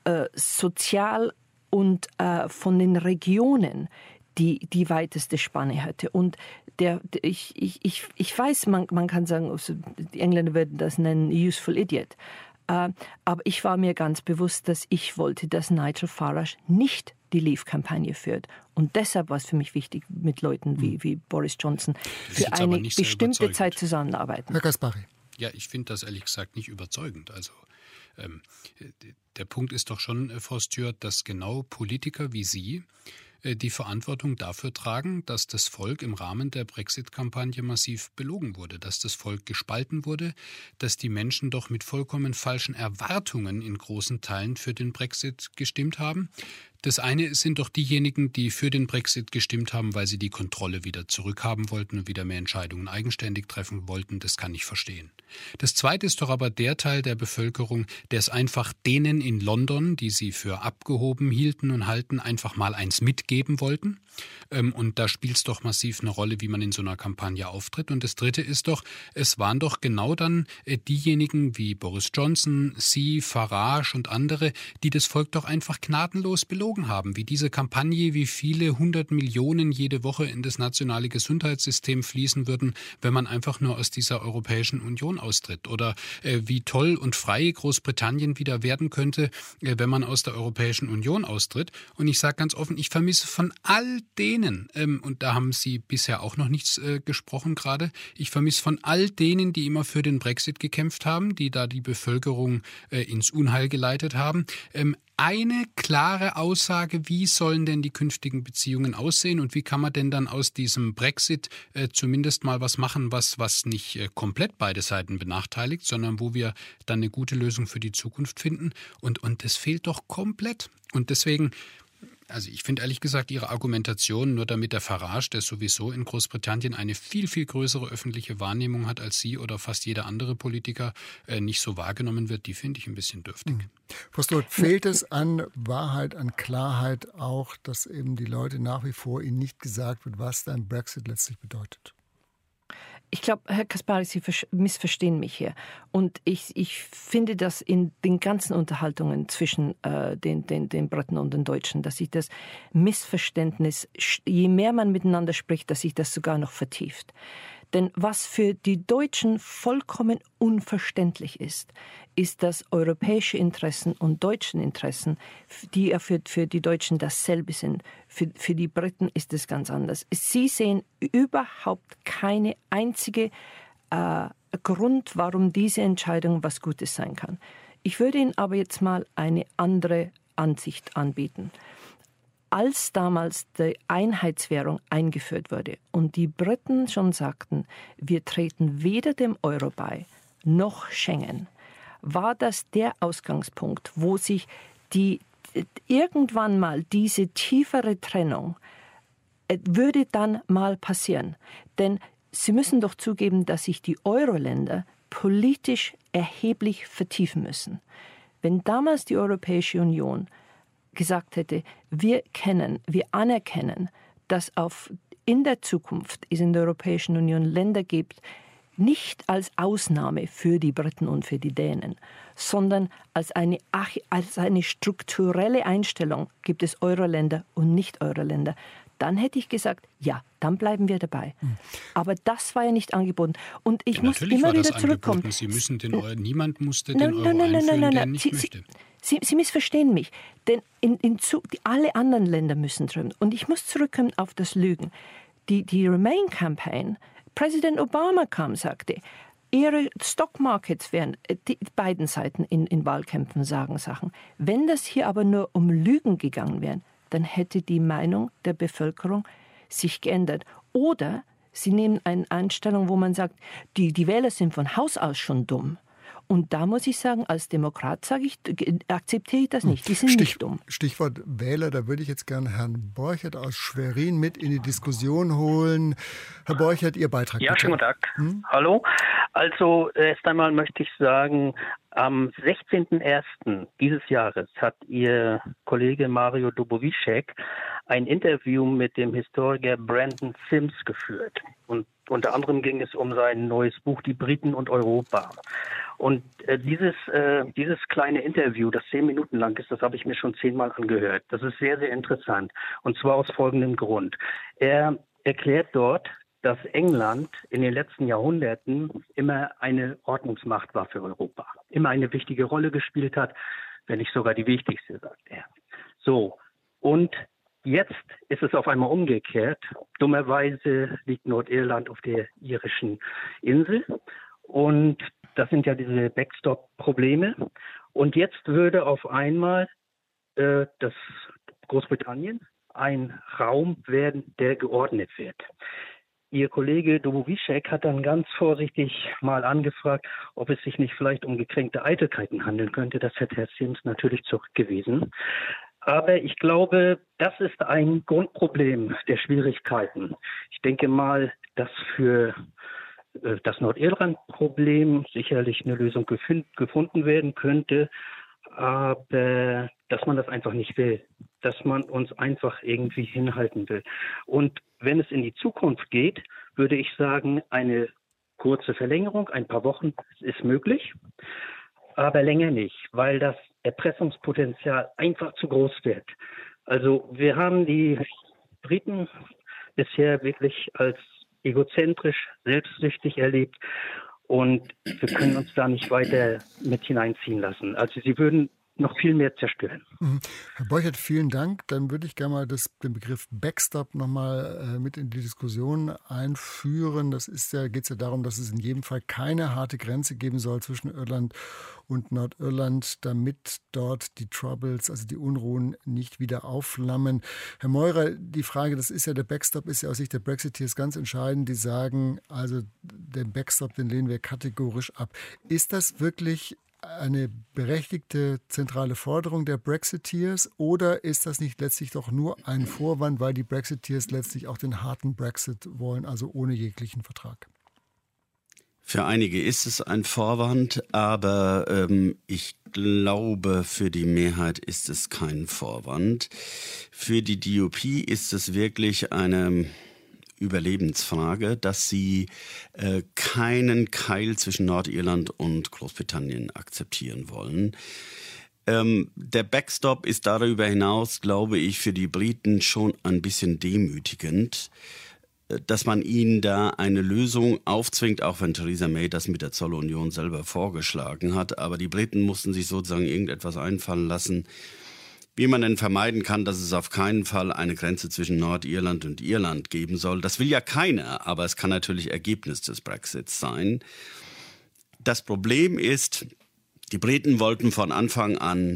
sozial und von den Regionen die weiteste Spanne hatte. Und ich weiß, man kann sagen, die Engländer würden das nennen, useful idiot. Aber ich war mir ganz bewusst, dass ich wollte, dass Nigel Farage nicht die Leave-Kampagne führt. Und deshalb war es für mich wichtig, mit Leuten wie Boris Johnson für eine bestimmte Zeit zusammenarbeiten. Herr Caspary. Ja, ich finde das ehrlich gesagt nicht überzeugend. Also der Punkt ist doch schon, Frau Stewart, dass genau Politiker wie Sie die Verantwortung dafür tragen, dass das Volk im Rahmen der Brexit-Kampagne massiv belogen wurde, dass das Volk gespalten wurde, dass die Menschen doch mit vollkommen falschen Erwartungen in großen Teilen für den Brexit gestimmt haben. Das eine sind doch diejenigen, die für den Brexit gestimmt haben, weil sie die Kontrolle wieder zurückhaben wollten und wieder mehr Entscheidungen eigenständig treffen wollten. Das kann ich verstehen. Das zweite ist doch aber der Teil der Bevölkerung, der es einfach denen in London, die sie für abgehoben hielten und halten, einfach mal eins mitgeben wollten. Und da spielt es doch massiv eine Rolle, wie man in so einer Kampagne auftritt. Und das dritte ist doch, es waren doch genau dann diejenigen wie Boris Johnson, Sie, Farage und andere, die das Volk doch einfach gnadenlos belogen haben, wie diese Kampagne, wie viele 100 Millionen jede Woche in das nationale Gesundheitssystem fließen würden, wenn man einfach nur aus dieser Europäischen Union austritt. Oder wie toll und frei Großbritannien wieder werden könnte, wenn man aus der Europäischen Union austritt. Und ich sage ganz offen, ich vermisse von all denen, und da haben Sie bisher auch noch nichts gesprochen gerade, ich vermisse von all denen, die immer für den Brexit gekämpft haben, die da die Bevölkerung ins Unheil geleitet haben, eine klare Aussage, wie sollen denn die künftigen Beziehungen aussehen und wie kann man denn dann aus diesem Brexit zumindest mal was machen, was nicht komplett beide Seiten benachteiligt, sondern wo wir dann eine gute Lösung für die Zukunft finden. Und das fehlt doch komplett. Und deswegen, also ich finde ehrlich gesagt Ihre Argumentation, nur damit der Farage, der sowieso in Großbritannien eine viel, viel größere öffentliche Wahrnehmung hat als Sie oder fast jeder andere Politiker, nicht so wahrgenommen wird, die finde ich ein bisschen dürftig. Frau Stewart, fehlt es an Wahrheit, an Klarheit auch, dass eben die Leute nach wie vor ihnen nicht gesagt wird, was ein Brexit letztlich bedeutet? Ich glaube, Herr Caspary, Sie missverstehen mich hier. Und ich finde, dass in den ganzen Unterhaltungen zwischen den Briten und den Deutschen, dass sich das Missverständnis, je mehr man miteinander spricht, dass sich das sogar noch vertieft. Denn was für die Deutschen vollkommen unverständlich ist, dass europäische Interessen und deutschen Interessen, die ja für die Deutschen dasselbe sind, für die Briten ist es ganz anders. Sie sehen überhaupt keine einzige Grund, warum diese Entscheidung was Gutes sein kann. Ich würde Ihnen aber jetzt mal eine andere Ansicht anbieten. Als damals die Einheitswährung eingeführt wurde und die Briten schon sagten, wir treten weder dem Euro bei noch Schengen, war das der Ausgangspunkt, wo sich irgendwann mal diese tiefere Trennung würde dann mal passieren. Denn Sie müssen doch zugeben, dass sich die Euro-Länder politisch erheblich vertiefen müssen. Wenn damals die Europäische Union gesagt hätte, wir anerkennen, dass in der Zukunft es in der Europäischen Union Länder gibt, nicht als Ausnahme für die Briten und für die Dänen, sondern als eine strukturelle Einstellung gibt es Euro-Länder und Nicht-Euro-Länder. Dann hätte ich gesagt, ja, dann bleiben wir dabei. Aber das war ja nicht angeboten. Und ich muss immer wieder zurückkommen. Sie müssen niemand musste den Euro einführen, der nicht möchte. Sie missverstehen mich, denn alle anderen Länder müssen drüben. Und ich muss zurückkommen auf das Lügen. Die Remain-Campaign, Präsident Obama sagte, ihre Stockmarkets wären, die beiden Seiten in Wahlkämpfen sagen Sachen. Wenn das hier aber nur um Lügen gegangen wäre, dann hätte die Meinung der Bevölkerung sich geändert. Oder sie nehmen eine Einstellung, wo man sagt, die Wähler sind von Haus aus schon dumm. Und da muss ich sagen, als Demokrat akzeptiere ich das nicht. Die sind nicht dumm. Stichwort Wähler, da würde ich jetzt gerne Herrn Borchert aus Schwerin mit in die Diskussion holen. Herr Borchert, Ihr Beitrag. Ja, bitte. schönen guten Tag. Hallo. Also erst einmal möchte ich sagen, am 16.01. dieses Jahres hat Ihr Kollege Mario Dobowicek ein Interview mit dem Historiker Brandon Sims geführt. Und unter anderem ging es um sein neues Buch Die Briten und Europa. Und dieses kleine Interview, das 10 Minuten lang ist, das habe ich mir schon 10-mal angehört. Das ist sehr, sehr interessant. Und zwar aus folgendem Grund. Er erklärt dort, dass England in den letzten Jahrhunderten immer eine Ordnungsmacht war für Europa. Immer eine wichtige Rolle gespielt hat, wenn nicht sogar die wichtigste, sagt er. So, und jetzt ist es auf einmal umgekehrt. Dummerweise liegt Nordirland auf der irischen Insel. Und das sind ja diese Backstop-Probleme. Und jetzt würde auf einmal das Großbritannien ein Raum werden, der geordnet wird. Ihr Kollege Dobowicek hat dann ganz vorsichtig mal angefragt, ob es sich nicht vielleicht um gekränkte Eitelkeiten handeln könnte. Das hätte Herr Sims natürlich zurückgewiesen. Aber ich glaube, das ist ein Grundproblem der Schwierigkeiten. Ich denke mal, dass für das Nordirland-Problem sicherlich eine Lösung gefunden werden könnte, aber dass man das einfach nicht will, dass man uns einfach irgendwie hinhalten will. Und wenn es in die Zukunft geht, würde ich sagen, eine kurze Verlängerung, ein paar Wochen ist möglich, aber länger nicht, weil das Erpressungspotenzial einfach zu groß wird. Also wir haben die Briten bisher wirklich als egozentrisch, selbstsüchtig erlebt und wir können uns da nicht weiter mit hineinziehen lassen. Also sie würden noch viel mehr zerstören. Herr Borchert, vielen Dank. Dann würde ich gerne mal den Begriff Backstop nochmal mit in die Diskussion einführen. Das geht es ja darum, dass es in jedem Fall keine harte Grenze geben soll zwischen Irland und Nordirland, damit dort die Troubles, also die Unruhen, nicht wieder aufflammen. Herr Meurer, die Frage, der Backstop ist ja aus Sicht der Brexiteers ganz entscheidend. Die sagen, also den Backstop, den lehnen wir kategorisch ab. Ist das wirklich eine berechtigte zentrale Forderung der Brexiteers oder ist das nicht letztlich doch nur ein Vorwand, weil die Brexiteers letztlich auch den harten Brexit wollen, also ohne jeglichen Vertrag? Für einige ist es ein Vorwand, aber ich glaube, für die Mehrheit ist es kein Vorwand. Für die DUP ist es wirklich eine Überlebensfrage, dass sie keinen Keil zwischen Nordirland und Großbritannien akzeptieren wollen. Der Backstop ist darüber hinaus, glaube ich, für die Briten schon ein bisschen demütigend, dass man ihnen da eine Lösung aufzwingt, auch wenn Theresa May das mit der Zollunion selber vorgeschlagen hat. Aber die Briten mussten sich sozusagen irgendetwas einfallen lassen, wie man denn vermeiden kann, dass es auf keinen Fall eine Grenze zwischen Nordirland und Irland geben soll. Das will ja keiner, aber es kann natürlich Ergebnis des Brexits sein. Das Problem ist, die Briten hatten von Anfang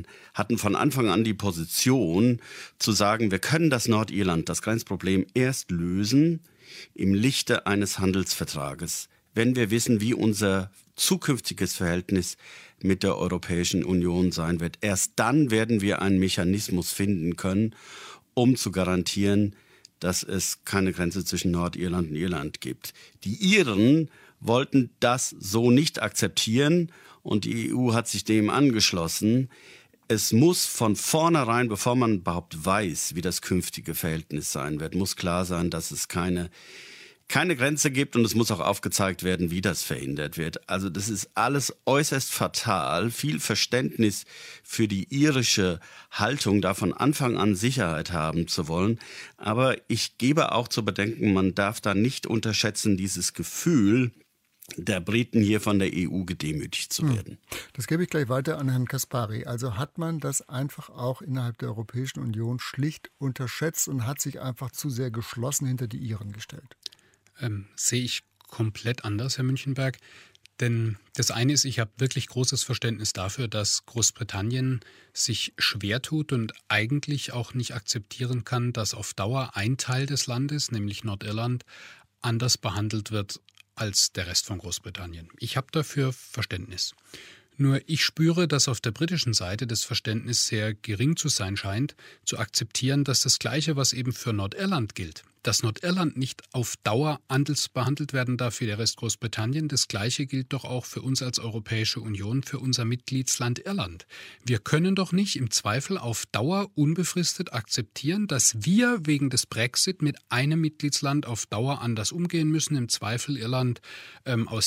an die Position zu sagen, wir können das Nordirland, das Grenzproblem erst lösen im Lichte eines Handelsvertrages, wenn wir wissen, wie unser zukünftiges Verhältnis mit der Europäischen Union sein wird. Erst dann werden wir einen Mechanismus finden können, um zu garantieren, dass es keine Grenze zwischen Nordirland und Irland gibt. Die Iren wollten das so nicht akzeptieren und die EU hat sich dem angeschlossen. Es muss von vornherein, bevor man überhaupt weiß, wie das künftige Verhältnis sein wird, muss klar sein, dass es keine Grenze gibt und es muss auch aufgezeigt werden, wie das verhindert wird. Also das ist alles äußerst fatal. Viel Verständnis für die irische Haltung, da von Anfang an Sicherheit haben zu wollen. Aber ich gebe auch zu bedenken, man darf da nicht unterschätzen, dieses Gefühl der Briten hier von der EU gedemütigt zu werden. Das gebe ich gleich weiter an Herrn Caspary. Also hat man das einfach auch innerhalb der Europäischen Union schlicht unterschätzt und hat sich einfach zu sehr geschlossen hinter die Iren gestellt? Sehe ich komplett anders, Herr Münchenberg. Denn das eine ist, ich habe wirklich großes Verständnis dafür, dass Großbritannien sich schwer tut und eigentlich auch nicht akzeptieren kann, dass auf Dauer ein Teil des Landes, nämlich Nordirland, anders behandelt wird als der Rest von Großbritannien. Ich habe dafür Verständnis. Nur ich spüre, dass auf der britischen Seite das Verständnis sehr gering zu sein scheint, zu akzeptieren, dass das Gleiche, was eben für Nordirland gilt, dass Nordirland nicht auf Dauer anders behandelt werden darf wie der Rest Großbritannien, das Gleiche gilt doch auch für uns als Europäische Union, für unser Mitgliedsland Irland. Wir können doch nicht im Zweifel auf Dauer unbefristet akzeptieren, dass wir wegen des Brexit mit einem Mitgliedsland auf Dauer anders umgehen müssen, im Zweifel Irland aus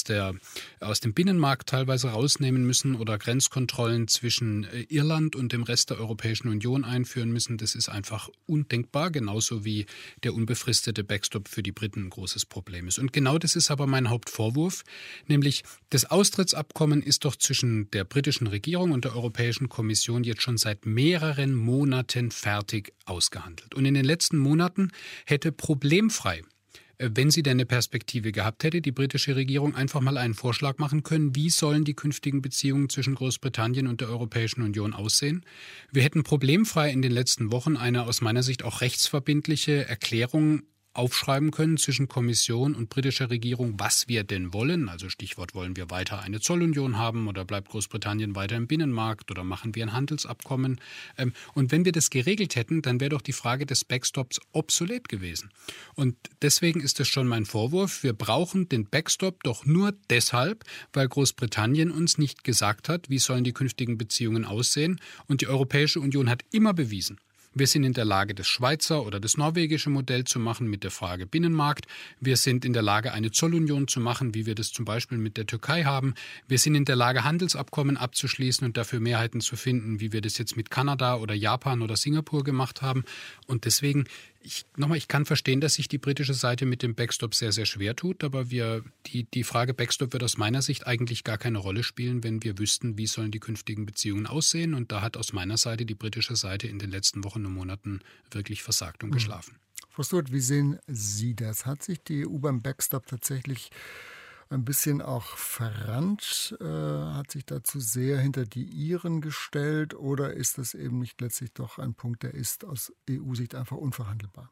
dem Binnenmarkt teilweise rausnehmen müssen oder Grenzkontrollen zwischen Irland und dem Rest der Europäischen Union einführen müssen. Das ist einfach undenkbar, genauso wie der unbefristete Backstop für die Briten ein großes Problem ist. Und genau das ist aber mein Hauptvorwurf, nämlich das Austrittsabkommen ist doch zwischen der britischen Regierung und der Europäischen Kommission jetzt schon seit mehreren Monaten fertig ausgehandelt. Und in den letzten Monaten hätte problemfrei, wenn sie denn eine Perspektive gehabt hätte, die britische Regierung einfach mal einen Vorschlag machen können, wie sollen die künftigen Beziehungen zwischen Großbritannien und der Europäischen Union aussehen. Wir hätten problemfrei in den letzten Wochen eine aus meiner Sicht auch rechtsverbindliche Erklärung aufschreiben können zwischen Kommission und britischer Regierung, was wir denn wollen. Also Stichwort, wollen wir weiter eine Zollunion haben oder bleibt Großbritannien weiter im Binnenmarkt oder machen wir ein Handelsabkommen? Und wenn wir das geregelt hätten, dann wäre doch die Frage des Backstops obsolet gewesen. Und deswegen ist es schon mein Vorwurf, wir brauchen den Backstop doch nur deshalb, weil Großbritannien uns nicht gesagt hat, wie sollen die künftigen Beziehungen aussehen. Und die Europäische Union hat immer bewiesen, wir sind in der Lage, das Schweizer oder das norwegische Modell zu machen mit der Frage Binnenmarkt. Wir sind in der Lage, eine Zollunion zu machen, wie wir das zum Beispiel mit der Türkei haben. Wir sind in der Lage, Handelsabkommen abzuschließen und dafür Mehrheiten zu finden, wie wir das jetzt mit Kanada oder Japan oder Singapur gemacht haben. Und deswegen, ich kann verstehen, dass sich die britische Seite mit dem Backstop sehr, sehr schwer tut, aber die Frage Backstop wird aus meiner Sicht eigentlich gar keine Rolle spielen, wenn wir wüssten, wie sollen die künftigen Beziehungen aussehen. Und da hat aus meiner Seite die britische Seite in den letzten Wochen und Monaten wirklich versagt und geschlafen. Frau Stewart, wie sehen Sie das? Hat sich die EU beim Backstop tatsächlich ein bisschen auch verrannt, hat sich dazu sehr hinter die Iren gestellt, oder ist das eben nicht letztlich doch ein Punkt, der ist aus EU-Sicht einfach unverhandelbar?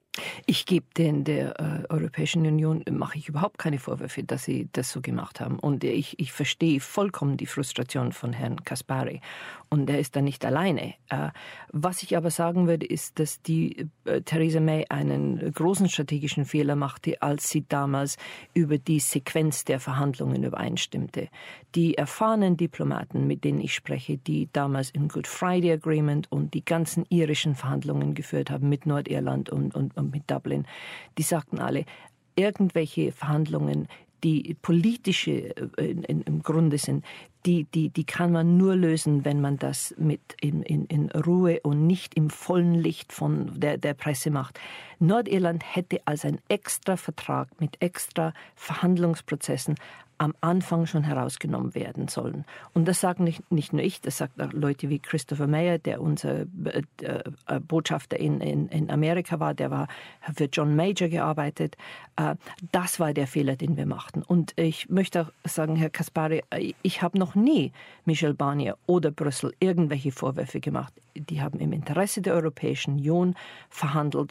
Ich gebe der Europäischen Union, mache ich überhaupt keine Vorwürfe, dass sie das so gemacht haben. Und ich verstehe vollkommen die Frustration von Herrn Caspary. Und er ist da nicht alleine. Was ich aber sagen würde, ist, dass die Theresa May einen großen strategischen Fehler machte, als sie damals über die Sequenz der Verhandlungen übereinstimmte. Die erfahrenen Diplomaten, mit denen ich spreche, die damals im Good Friday Agreement und die ganzen irischen Verhandlungen geführt haben mit Nordirland und mit Dublin, die sagten alle, irgendwelche Verhandlungen, die politische im Grunde sind, die kann man nur lösen, wenn man das mit in Ruhe und nicht im vollen Licht von der Presse macht. Nordirland hätte als ein extra Vertrag mit extra Verhandlungsprozessen am Anfang schon herausgenommen werden sollen. Und das sagen nicht nur ich, das sagt auch Leute wie Christopher Mayer, der unser Botschafter in Amerika war, der war für John Major gearbeitet. Das war der Fehler, den wir machten. Und ich möchte auch sagen, Herr Caspary, ich habe noch nie Michel Barnier oder Brüssel irgendwelche Vorwürfe gemacht. Die haben im Interesse der Europäischen Union verhandelt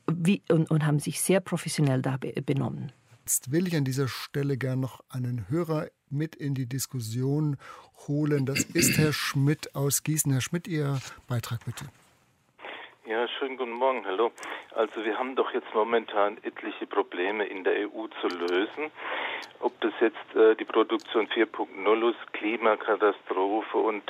und haben sich sehr professionell da benommen. Jetzt will ich an dieser Stelle gern noch einen Hörer mit in die Diskussion holen. Das ist Herr Schmidt aus Gießen. Herr Schmidt, Ihr Beitrag bitte. Ja, schönen guten Morgen, hallo. Also wir haben doch jetzt momentan etliche Probleme in der EU zu lösen. Ob das jetzt die Produktion 4.0 ist, Klimakatastrophe und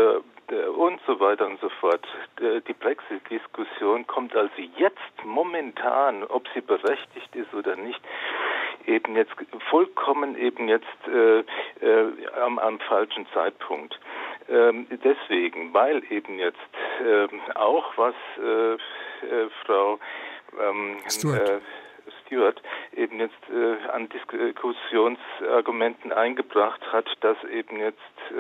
so weiter und so fort. Die Brexit-Diskussion kommt also jetzt momentan, ob sie berechtigt ist oder nicht, eben jetzt vollkommen am falschen Zeitpunkt. Deswegen, weil eben jetzt auch was Frau Stewart eben jetzt an Diskussionsargumenten eingebracht hat, dass eben jetzt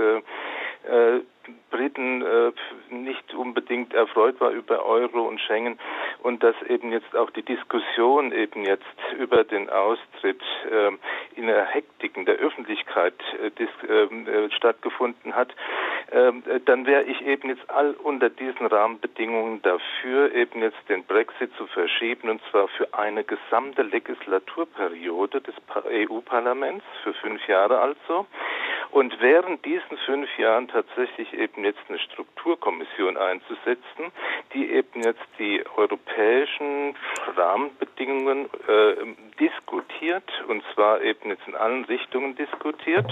Briten nicht unbedingt erfreut war über Euro und Schengen und dass eben jetzt auch die Diskussion eben jetzt über den Austritt in der Hektik in der Öffentlichkeit stattgefunden hat, dann wäre ich eben jetzt unter diesen Rahmenbedingungen dafür, eben jetzt den Brexit zu verschieben, und zwar für eine gesamte Legislaturperiode des EU-Parlaments, für 5 Jahre also. Und während diesen 5 Jahren tatsächlich eben jetzt eine Strukturkommission einzusetzen, die eben jetzt die europäischen Rahmenbedingungen diskutiert, und zwar eben jetzt in allen Richtungen diskutiert,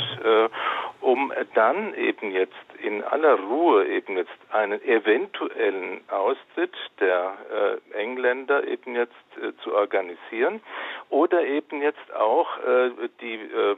um dann eben jetzt in aller Ruhe eben jetzt einen eventuellen Austritt der Engländer eben jetzt zu organisieren oder eben jetzt auch die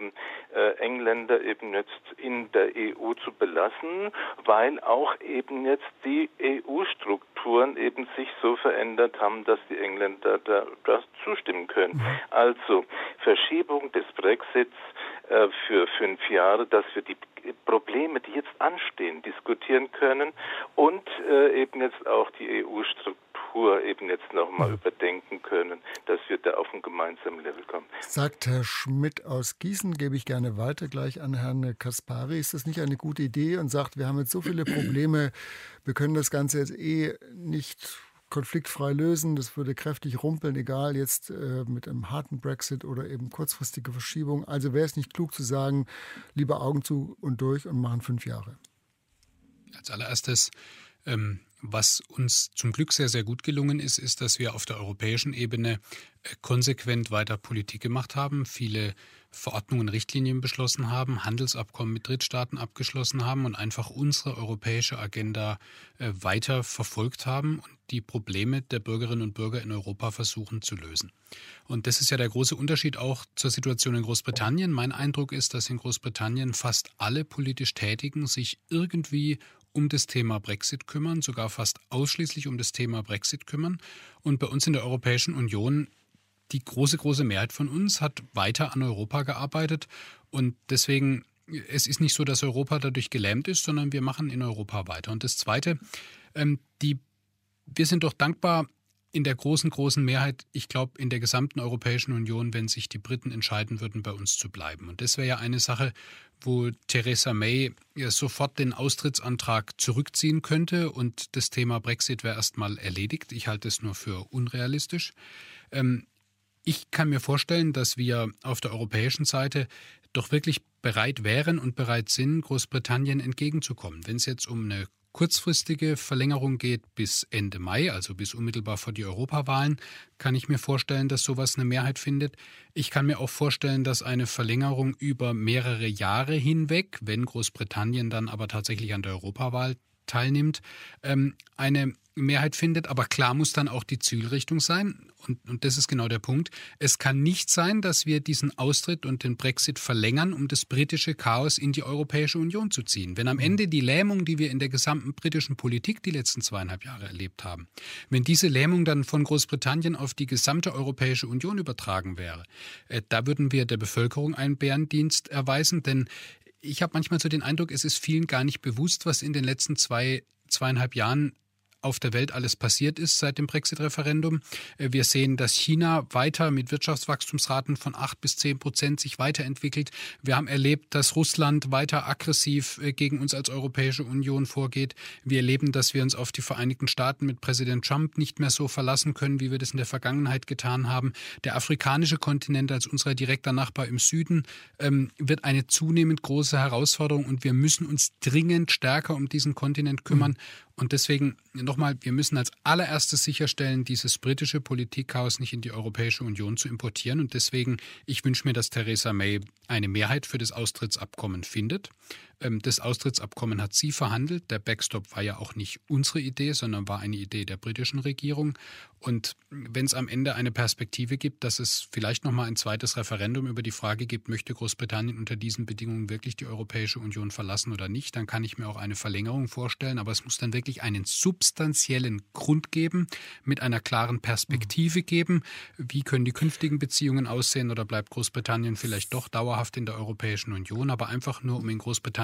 Engländer eben jetzt in der EU zu belassen, weil auch eben jetzt die EU-Strukturen eben sich so verändert haben, dass die Engländer da zustimmen können. Also Verschiebung des Brexits für 5 Jahre, dass wir die Probleme, die jetzt anstehen, diskutieren können und eben jetzt auch die EU-Struktur eben jetzt nochmal überdenken können, dass wir da auf ein gemeinsames Level kommen. Sagt Herr Schmidt aus Gießen, gebe ich gerne weiter gleich an Herrn Kaspari. Ist das nicht eine gute Idee und sagt, wir haben jetzt so viele Probleme, wir können das Ganze jetzt nicht konfliktfrei lösen, das würde kräftig rumpeln, egal jetzt mit einem harten Brexit oder eben kurzfristige Verschiebung. Also wäre es nicht klug zu sagen, lieber Augen zu und durch und machen 5 Jahre. Als allererstes, was uns zum Glück sehr, sehr gut gelungen ist, ist, dass wir auf der europäischen Ebene konsequent weiter Politik gemacht haben, viele Verordnungen, Richtlinien beschlossen haben, Handelsabkommen mit Drittstaaten abgeschlossen haben und einfach unsere europäische Agenda weiter verfolgt haben und die Probleme der Bürgerinnen und Bürger in Europa versuchen zu lösen. Und das ist ja der große Unterschied auch zur Situation in Großbritannien. Mein Eindruck ist, dass in Großbritannien fast alle politisch Tätigen sich irgendwie um das Thema Brexit kümmern, sogar fast ausschließlich um das Thema Brexit kümmern. Und bei uns in der Europäischen Union, die große Mehrheit von uns hat weiter an Europa gearbeitet. Und deswegen, es ist nicht so, dass Europa dadurch gelähmt ist, sondern wir machen in Europa weiter. Und das Zweite, wir sind doch dankbar in der großen Mehrheit, ich glaube, in der gesamten Europäischen Union, wenn sich die Briten entscheiden würden, bei uns zu bleiben. Und das wäre ja eine Sache, wo Theresa May sofort den Austrittsantrag zurückziehen könnte und das Thema Brexit wäre erstmal erledigt. Ich halte es nur für unrealistisch. Ich kann mir vorstellen, dass wir auf der europäischen Seite doch wirklich bereit wären und bereit sind, Großbritannien entgegenzukommen. Wenn es jetzt um eine kurzfristige Verlängerung geht bis Ende Mai, also bis unmittelbar vor die Europawahlen, kann ich mir vorstellen, dass sowas eine Mehrheit findet. Ich kann mir auch vorstellen, dass eine Verlängerung über mehrere Jahre hinweg, wenn Großbritannien dann aber tatsächlich an der Europawahl teilnimmt, eine Mehrheit findet. Aber klar muss dann auch die Zielrichtung sein. Und das ist genau der Punkt. Es kann nicht sein, dass wir diesen Austritt und den Brexit verlängern, um das britische Chaos in die Europäische Union zu ziehen. Wenn am Ende die Lähmung, die wir in der gesamten britischen Politik die letzten 2,5 Jahre erlebt haben, wenn diese Lähmung dann von Großbritannien auf die gesamte Europäische Union übertragen wäre, da würden wir der Bevölkerung einen Bärendienst erweisen. Denn ich habe manchmal so den Eindruck, es ist vielen gar nicht bewusst, was in den letzten 2,5 Jahren auf der Welt alles passiert ist seit dem Brexit-Referendum. Wir sehen, dass China weiter mit Wirtschaftswachstumsraten von 8-10% sich weiterentwickelt. Wir haben erlebt, dass Russland weiter aggressiv gegen uns als Europäische Union vorgeht. Wir erleben, dass wir uns auf die Vereinigten Staaten mit Präsident Trump nicht mehr so verlassen können, wie wir das in der Vergangenheit getan haben. Der afrikanische Kontinent als unser direkter Nachbar im Süden wird eine zunehmend große Herausforderung und wir müssen uns dringend stärker um diesen Kontinent kümmern. Und deswegen nochmal, wir müssen als allererstes sicherstellen, dieses britische Politikchaos nicht in die Europäische Union zu importieren. Und deswegen, ich wünsche mir, dass Theresa May eine Mehrheit für das Austrittsabkommen findet. Das Austrittsabkommen hat sie verhandelt. Der Backstop war ja auch nicht unsere Idee, sondern war eine Idee der britischen Regierung. Und wenn es am Ende eine Perspektive gibt, dass es vielleicht nochmal ein zweites Referendum über die Frage gibt, möchte Großbritannien unter diesen Bedingungen wirklich die Europäische Union verlassen oder nicht, dann kann ich mir auch eine Verlängerung vorstellen. Aber es muss dann wirklich einen substanziellen Grund geben, mit einer klaren Perspektive geben. Wie können die künftigen Beziehungen aussehen oder bleibt Großbritannien vielleicht doch dauerhaft in der Europäischen Union? Aber einfach nur, um in Großbritannien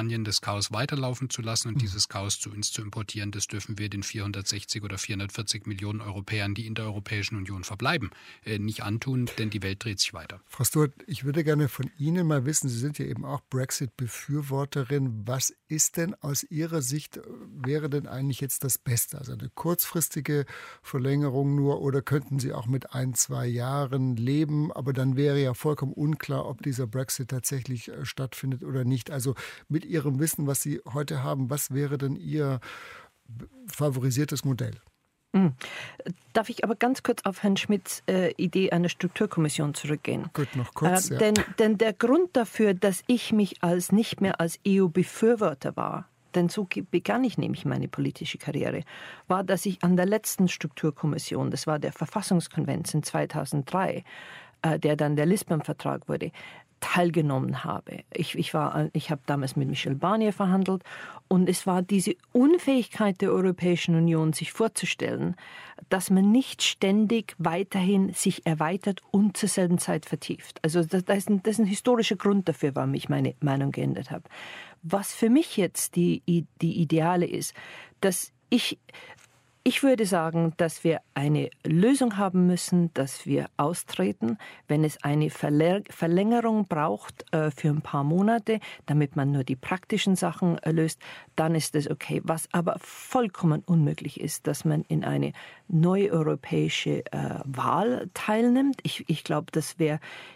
Großbritannien das Chaos weiterlaufen zu lassen und dieses Chaos zu uns zu importieren, das dürfen wir den 460 oder 440 Millionen Europäern, die in der Europäischen Union verbleiben, nicht antun, denn die Welt dreht sich weiter. Frau Stewart, ich würde gerne von Ihnen mal wissen, Sie sind ja eben auch Brexit-Befürworterin. Was ist denn aus Ihrer Sicht, wäre denn eigentlich jetzt das Beste? Also eine kurzfristige Verlängerung nur oder könnten Sie auch mit 1-2 Jahren leben? Aber dann wäre ja vollkommen unklar, ob dieser Brexit tatsächlich stattfindet oder nicht. Also mit Ihrem Wissen, was Sie heute haben, was wäre denn Ihr favorisiertes Modell? Darf ich aber ganz kurz auf Herrn Schmidts Idee einer Strukturkommission zurückgehen? Gut, noch kurz. Ja. Denn der Grund dafür, dass ich mich nicht mehr als EU-Befürworter war, denn so begann ich nämlich meine politische Karriere, war, dass ich an der letzten Strukturkommission, das war der Verfassungskonvent in 2003, der dann der Lissabon-Vertrag wurde, teilgenommen habe. Ich habe damals mit Michel Barnier verhandelt und es war diese Unfähigkeit der Europäischen Union, sich vorzustellen, dass man nicht ständig weiterhin sich erweitert und zur selben Zeit vertieft. Also das ist ein historischer Grund dafür, warum ich meine Meinung geändert habe. Was für mich jetzt die Ideale ist, dass ich würde sagen, dass wir eine Lösung haben müssen, dass wir austreten, wenn es eine Verlängerung braucht für ein paar Monate, damit man nur die praktischen Sachen löst, dann ist das okay. Was aber vollkommen unmöglich ist, dass man in eine neue europäische Wahl teilnimmt. Ich glaube, das wäre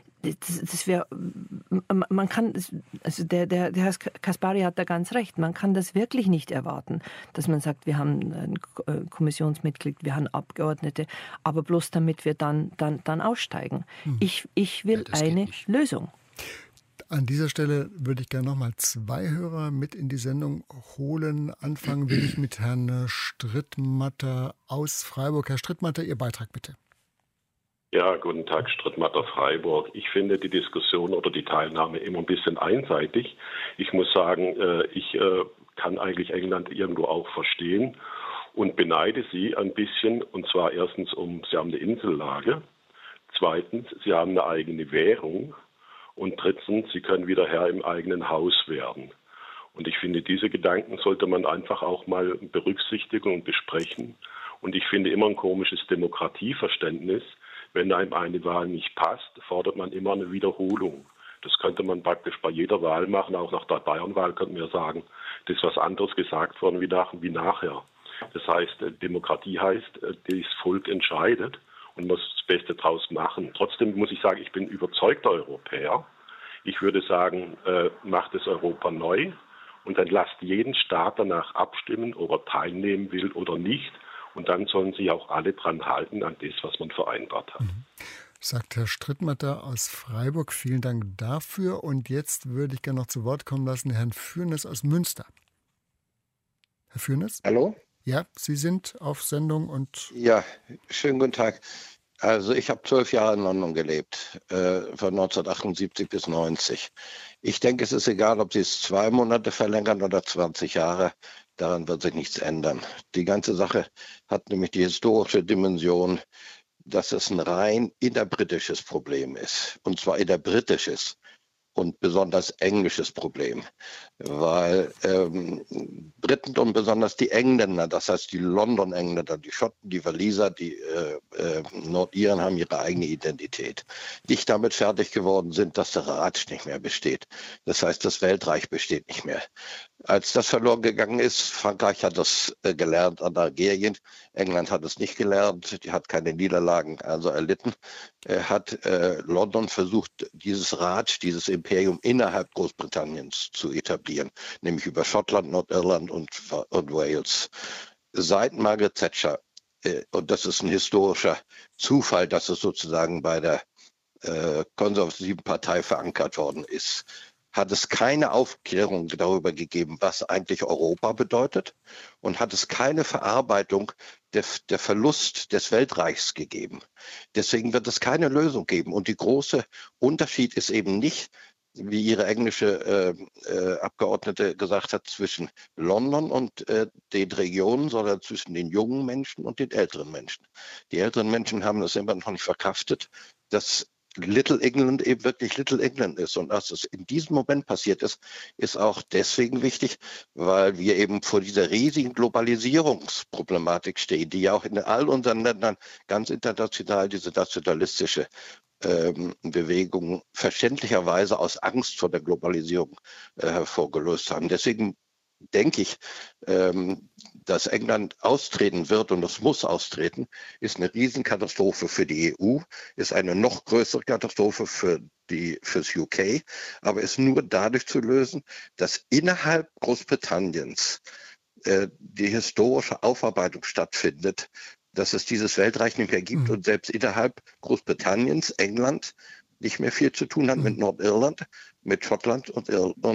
man kann, also der Herr Caspary hat da ganz recht, man kann das wirklich nicht erwarten, dass man sagt, wir haben ein Kommissionsmitglied, wir haben Abgeordnete, aber bloß damit wir dann aussteigen. Ich will eine Lösung. An dieser Stelle würde ich gerne nochmal 2 Hörer mit in die Sendung holen. Anfangen will ich mit Herrn Strittmatter aus Freiburg. Herr Strittmatter, Ihr Beitrag bitte. Ja, guten Tag, Strittmatter Freiburg. Ich finde die Diskussion oder die Teilnahme immer ein bisschen einseitig. Ich muss sagen, ich kann eigentlich England irgendwo auch verstehen und beneide sie ein bisschen. Und zwar erstens, sie haben eine Insellage. Zweitens, sie haben eine eigene Währung. Und drittens, sie können wieder Herr im eigenen Haus werden. Und ich finde, diese Gedanken sollte man einfach auch mal berücksichtigen und besprechen. Und ich finde immer ein komisches Demokratieverständnis. Wenn einem eine Wahl nicht passt, fordert man immer eine Wiederholung. Das könnte man praktisch bei jeder Wahl machen, auch nach der Bayernwahl könnte man ja sagen, das ist was anderes gesagt worden wie nachher. Das heißt, Demokratie heißt, das Volk entscheidet und muss das Beste draus machen. Trotzdem muss ich sagen, ich bin überzeugter Europäer. Ich würde sagen, macht das Europa neu und dann lasst jeden Staat danach abstimmen, ob er teilnehmen will oder nicht. Und dann sollen sich auch alle dran halten an das, was man vereinbart hat. Sagt Herr Strittmatter aus Freiburg. Vielen Dank dafür. Und jetzt würde ich gerne noch zu Wort kommen lassen Herrn Fürnes aus Münster. Herr Fürnes? Hallo? Ja, Sie sind auf Sendung und... Ja, schönen guten Tag. Also ich habe 12 Jahre in London gelebt, von 1978 bis 90. Ich denke, es ist egal, ob Sie es 2 Monate verlängern oder 20 Jahre. Daran wird sich nichts ändern. Die ganze Sache hat nämlich die historische Dimension, dass es ein rein innerbritisches Problem ist. Und zwar innerbritisches und besonders englisches Problem. Weil Briten und besonders die Engländer, das heißt die London-Engländer, die Schotten, die Waliser, die Nordiren haben ihre eigene Identität. Nicht damit fertig geworden sind, dass der Rat nicht mehr besteht. Das heißt, das Weltreich besteht nicht mehr. Als das verloren gegangen ist, Frankreich hat das gelernt an Algerien, England hat es nicht gelernt, die hat keine Niederlagen also erlitten, hat London versucht, dieses Reich, dieses Imperium innerhalb Großbritanniens zu etablieren, nämlich über Schottland, Nordirland und Wales. Seit Margaret Thatcher, und das ist ein historischer Zufall, dass es sozusagen bei der konservativen Partei verankert worden ist, hat es keine Aufklärung darüber gegeben, was eigentlich Europa bedeutet und hat es keine Verarbeitung der Verlust des Weltreichs gegeben. Deswegen wird es keine Lösung geben. Und der große Unterschied ist eben nicht, wie Ihre englische Abgeordnete gesagt hat, zwischen London und den Regionen, sondern zwischen den jungen Menschen und den älteren Menschen. Die älteren Menschen haben das immer noch nicht verkraftet, dass Little England eben wirklich Little England ist. Und dass es in diesem Moment passiert ist, ist auch deswegen wichtig, weil wir eben vor dieser riesigen Globalisierungsproblematik stehen, die ja auch in all unseren Ländern ganz international diese nationalistische Bewegung verständlicherweise aus Angst vor der Globalisierung hervorgelöst haben. Deswegen denke ich, dass England austreten wird, und es muss austreten, ist eine Riesenkatastrophe für die EU, ist eine noch größere Katastrophe fürs UK, aber ist nur dadurch zu lösen, dass innerhalb Großbritanniens die historische Aufarbeitung stattfindet, dass es dieses Weltreich nicht mehr gibt und selbst innerhalb Großbritanniens, England, nicht mehr viel zu tun hat mit Nordirland, mit Schottland und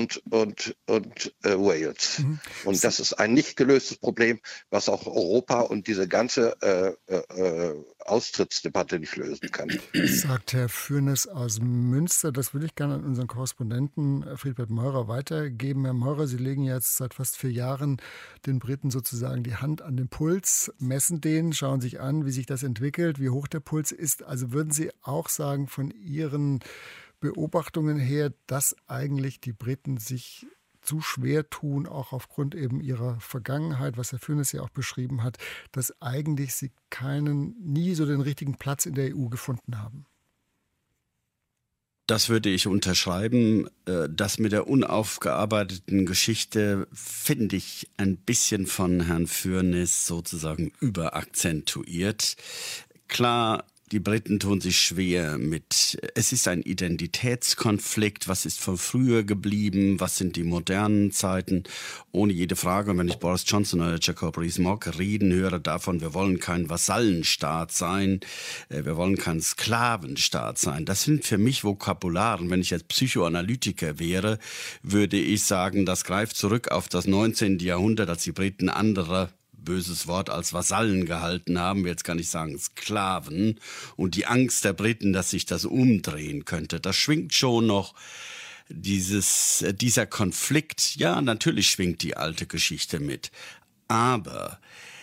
Wales. Und das ist ein nicht gelöstes Problem, was auch Europa und diese ganze Austrittsdebatte nicht lösen kann. Sagt Herr Fürnes aus Münster. Das will ich gerne an unseren Korrespondenten Friedbert Meurer weitergeben. Herr Meurer, Sie legen jetzt seit fast 4 Jahren den Briten sozusagen die Hand an den Puls, messen den, schauen sich an, wie sich das entwickelt, wie hoch der Puls ist. Also würden Sie auch sagen, von Ihren Beobachtungen her, dass eigentlich die Briten sich zu schwer tun, auch aufgrund eben ihrer Vergangenheit, was Herr Fürnes ja auch beschrieben hat, dass eigentlich sie nie so den richtigen Platz in der EU gefunden haben? Das würde ich unterschreiben. Das mit der unaufgearbeiteten Geschichte finde ich ein bisschen von Herrn Fürnes sozusagen überakzentuiert. Klar, die Briten tun sich schwer es ist ein Identitätskonflikt, was ist von früher geblieben, was sind die modernen Zeiten, ohne jede Frage. Und wenn ich Boris Johnson oder Jacob Rees-Mogg reden höre davon, wir wollen kein Vasallenstaat sein, wir wollen kein Sklavenstaat sein, das sind für mich Vokabulare. Und wenn ich jetzt Psychoanalytiker wäre, würde ich sagen, das greift zurück auf das 19. Jahrhundert, als die Briten andere, böses Wort, als Vasallen gehalten haben, jetzt kann ich sagen Sklaven, und die Angst der Briten, dass sich das umdrehen könnte, das schwingt schon noch dieser Konflikt. Ja, natürlich schwingt die alte Geschichte mit, aber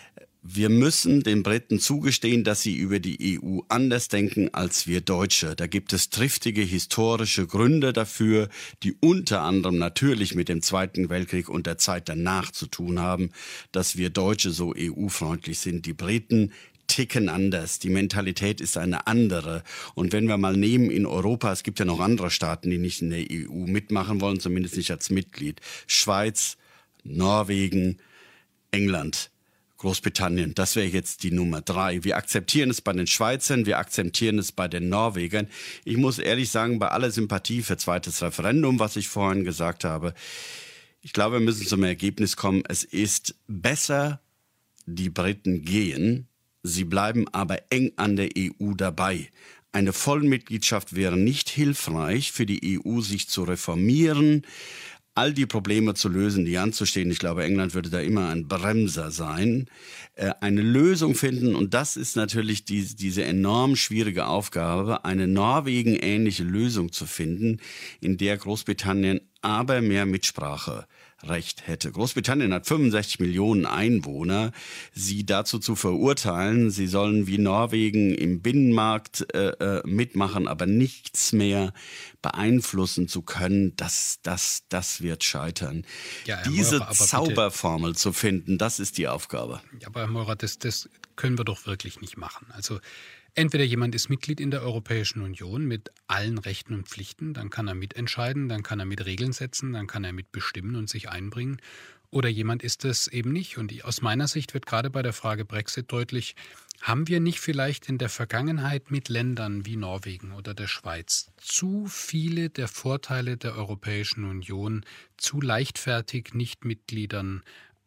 wir müssen den Briten zugestehen, dass sie über die EU anders denken als wir Deutsche. Da gibt es triftige historische Gründe dafür, die unter anderem natürlich mit dem Zweiten Weltkrieg und der Zeit danach zu tun haben, dass wir Deutsche so EU-freundlich sind. Die Briten ticken anders. Die Mentalität ist eine andere. Und wenn wir mal nehmen in Europa, es gibt ja noch andere Staaten, die nicht in der EU mitmachen wollen, zumindest nicht als Mitglied. Schweiz, Norwegen, England, Großbritannien, das wäre jetzt die Nummer 3. Wir akzeptieren es bei den Schweizern, wir akzeptieren es bei den Norwegern. Ich muss ehrlich sagen, bei aller Sympathie für zweites Referendum, was ich vorhin gesagt habe, ich glaube, wir müssen zum Ergebnis kommen, es ist besser, die Briten gehen, sie bleiben aber eng an der EU dabei. Eine Vollmitgliedschaft wäre nicht hilfreich für die EU, sich zu reformieren, all die Probleme zu lösen, die anzustehen. Ich glaube, England würde da immer ein Bremser sein. Eine Lösung finden, und das ist natürlich diese enorm schwierige Aufgabe, eine Norwegen-ähnliche Lösung zu finden, in der Großbritannien aber mehr Mitspracherecht hätte. Großbritannien hat 65 Millionen Einwohner. Sie dazu zu verurteilen, sie sollen wie Norwegen im Binnenmarkt mitmachen, aber nichts mehr beeinflussen zu können, das wird scheitern. Ja, diese Meurer, Zauberformel zu finden, das ist die Aufgabe. Ja, aber Herr Meurer, das können wir doch wirklich nicht machen. Also entweder jemand ist Mitglied in der Europäischen Union mit allen Rechten und Pflichten, dann kann er mitentscheiden, dann kann er mit Regeln setzen, dann kann er mitbestimmen und sich einbringen. Oder jemand ist es eben nicht. Und aus meiner Sicht wird gerade bei der Frage Brexit deutlich, haben wir nicht vielleicht in der Vergangenheit mit Ländern wie Norwegen oder der Schweiz zu viele der Vorteile der Europäischen Union zu leichtfertig Nichtmitgliedern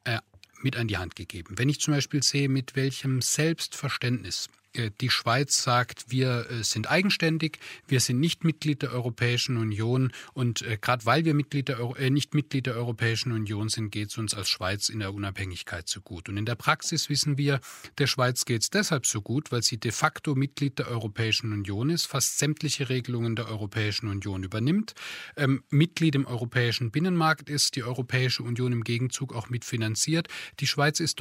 mit an die Hand gegeben? Wenn ich zum Beispiel sehe, mit welchem Selbstverständnis die Schweiz sagt, wir sind eigenständig, wir sind nicht Mitglied der Europäischen Union und gerade weil wir nicht Mitglied der Europäischen Union sind, geht es uns als Schweiz in der Unabhängigkeit so gut. Und in der Praxis wissen wir, der Schweiz geht es deshalb so gut, weil sie de facto Mitglied der Europäischen Union ist, fast sämtliche Regelungen der Europäischen Union übernimmt, Mitglied im europäischen Binnenmarkt ist, die Europäische Union im Gegenzug auch mitfinanziert. Die Schweiz ist doch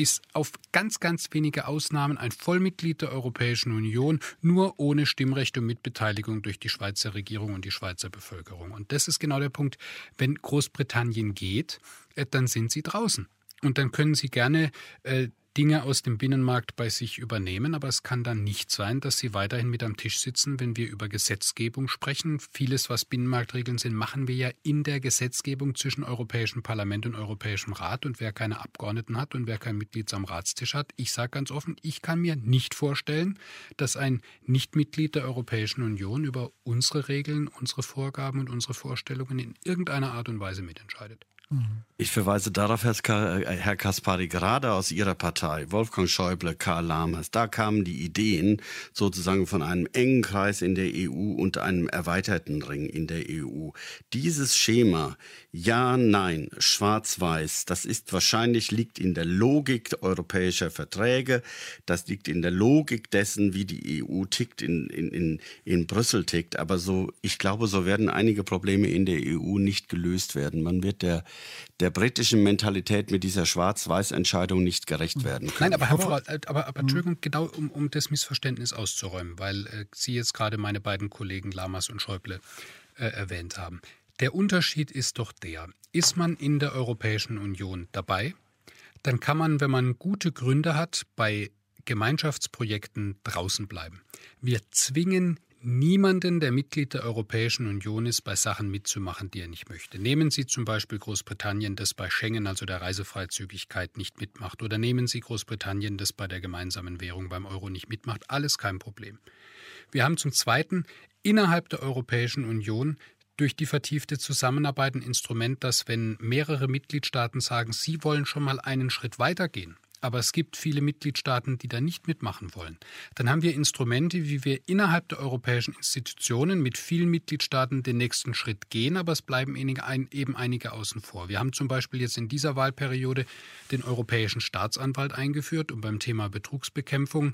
bis auf ganz, ganz wenige Ausnahmen ein Vollmitglied der Europäischen Union, nur ohne Stimmrecht und Mitbeteiligung durch die Schweizer Regierung und die Schweizer Bevölkerung. Und das ist genau der Punkt. Wenn Großbritannien geht, dann sind sie draußen. Und dann können sie gerne Dinge aus dem Binnenmarkt bei sich übernehmen, aber es kann dann nicht sein, dass sie weiterhin mit am Tisch sitzen, wenn wir über Gesetzgebung sprechen. Vieles, was Binnenmarktregeln sind, machen wir ja in der Gesetzgebung zwischen Europäischem Parlament und Europäischem Rat. Und wer keine Abgeordneten hat und wer kein Mitglied am Ratstisch hat, ich sage ganz offen, ich kann mir nicht vorstellen, dass ein Nichtmitglied der Europäischen Union über unsere Regeln, unsere Vorgaben und unsere Vorstellungen in irgendeiner Art und Weise mitentscheidet. Ich verweise darauf, Herr Caspary, gerade aus Ihrer Partei, Wolfgang Schäuble, Karl Lamers, da kamen die Ideen sozusagen von einem engen Kreis in der EU und einem erweiterten Ring in der EU. Dieses Schema, ja, nein, schwarz-weiß, das ist wahrscheinlich, liegt in der Logik europäischer Verträge, das liegt in der Logik dessen, wie die EU tickt, in Brüssel tickt. Aber so, ich glaube, so werden einige Probleme in der EU nicht gelöst werden. Man wird der britischen Mentalität mit dieser Schwarz-Weiß-Entscheidung nicht gerecht werden können. Nein, aber Entschuldigung, genau um das Missverständnis auszuräumen, weil Sie jetzt gerade meine beiden Kollegen Lamers und Schäuble erwähnt haben. Der Unterschied ist doch der, ist man in der Europäischen Union dabei, dann kann man, wenn man gute Gründe hat, bei Gemeinschaftsprojekten draußen bleiben. Wir zwingen niemanden, der Mitglied der Europäischen Union ist, bei Sachen mitzumachen, die er nicht möchte. Nehmen Sie zum Beispiel Großbritannien, das bei Schengen, also der Reisefreizügigkeit, nicht mitmacht. Oder nehmen Sie Großbritannien, das bei der gemeinsamen Währung beim Euro nicht mitmacht. Alles kein Problem. Wir haben zum Zweiten innerhalb der Europäischen Union durch die vertiefte Zusammenarbeit ein Instrument, dass, wenn mehrere Mitgliedstaaten sagen, sie wollen schon mal einen Schritt weitergehen, aber es gibt viele Mitgliedstaaten, die da nicht mitmachen wollen. Dann haben wir Instrumente, wie wir innerhalb der europäischen Institutionen mit vielen Mitgliedstaaten den nächsten Schritt gehen, aber es bleiben eben einige außen vor. Wir haben zum Betrugsbekämpfung jetzt in dieser Wahlperiode den Europäischen Staatsanwalt eingeführt, um beim Thema Betrugsbekämpfung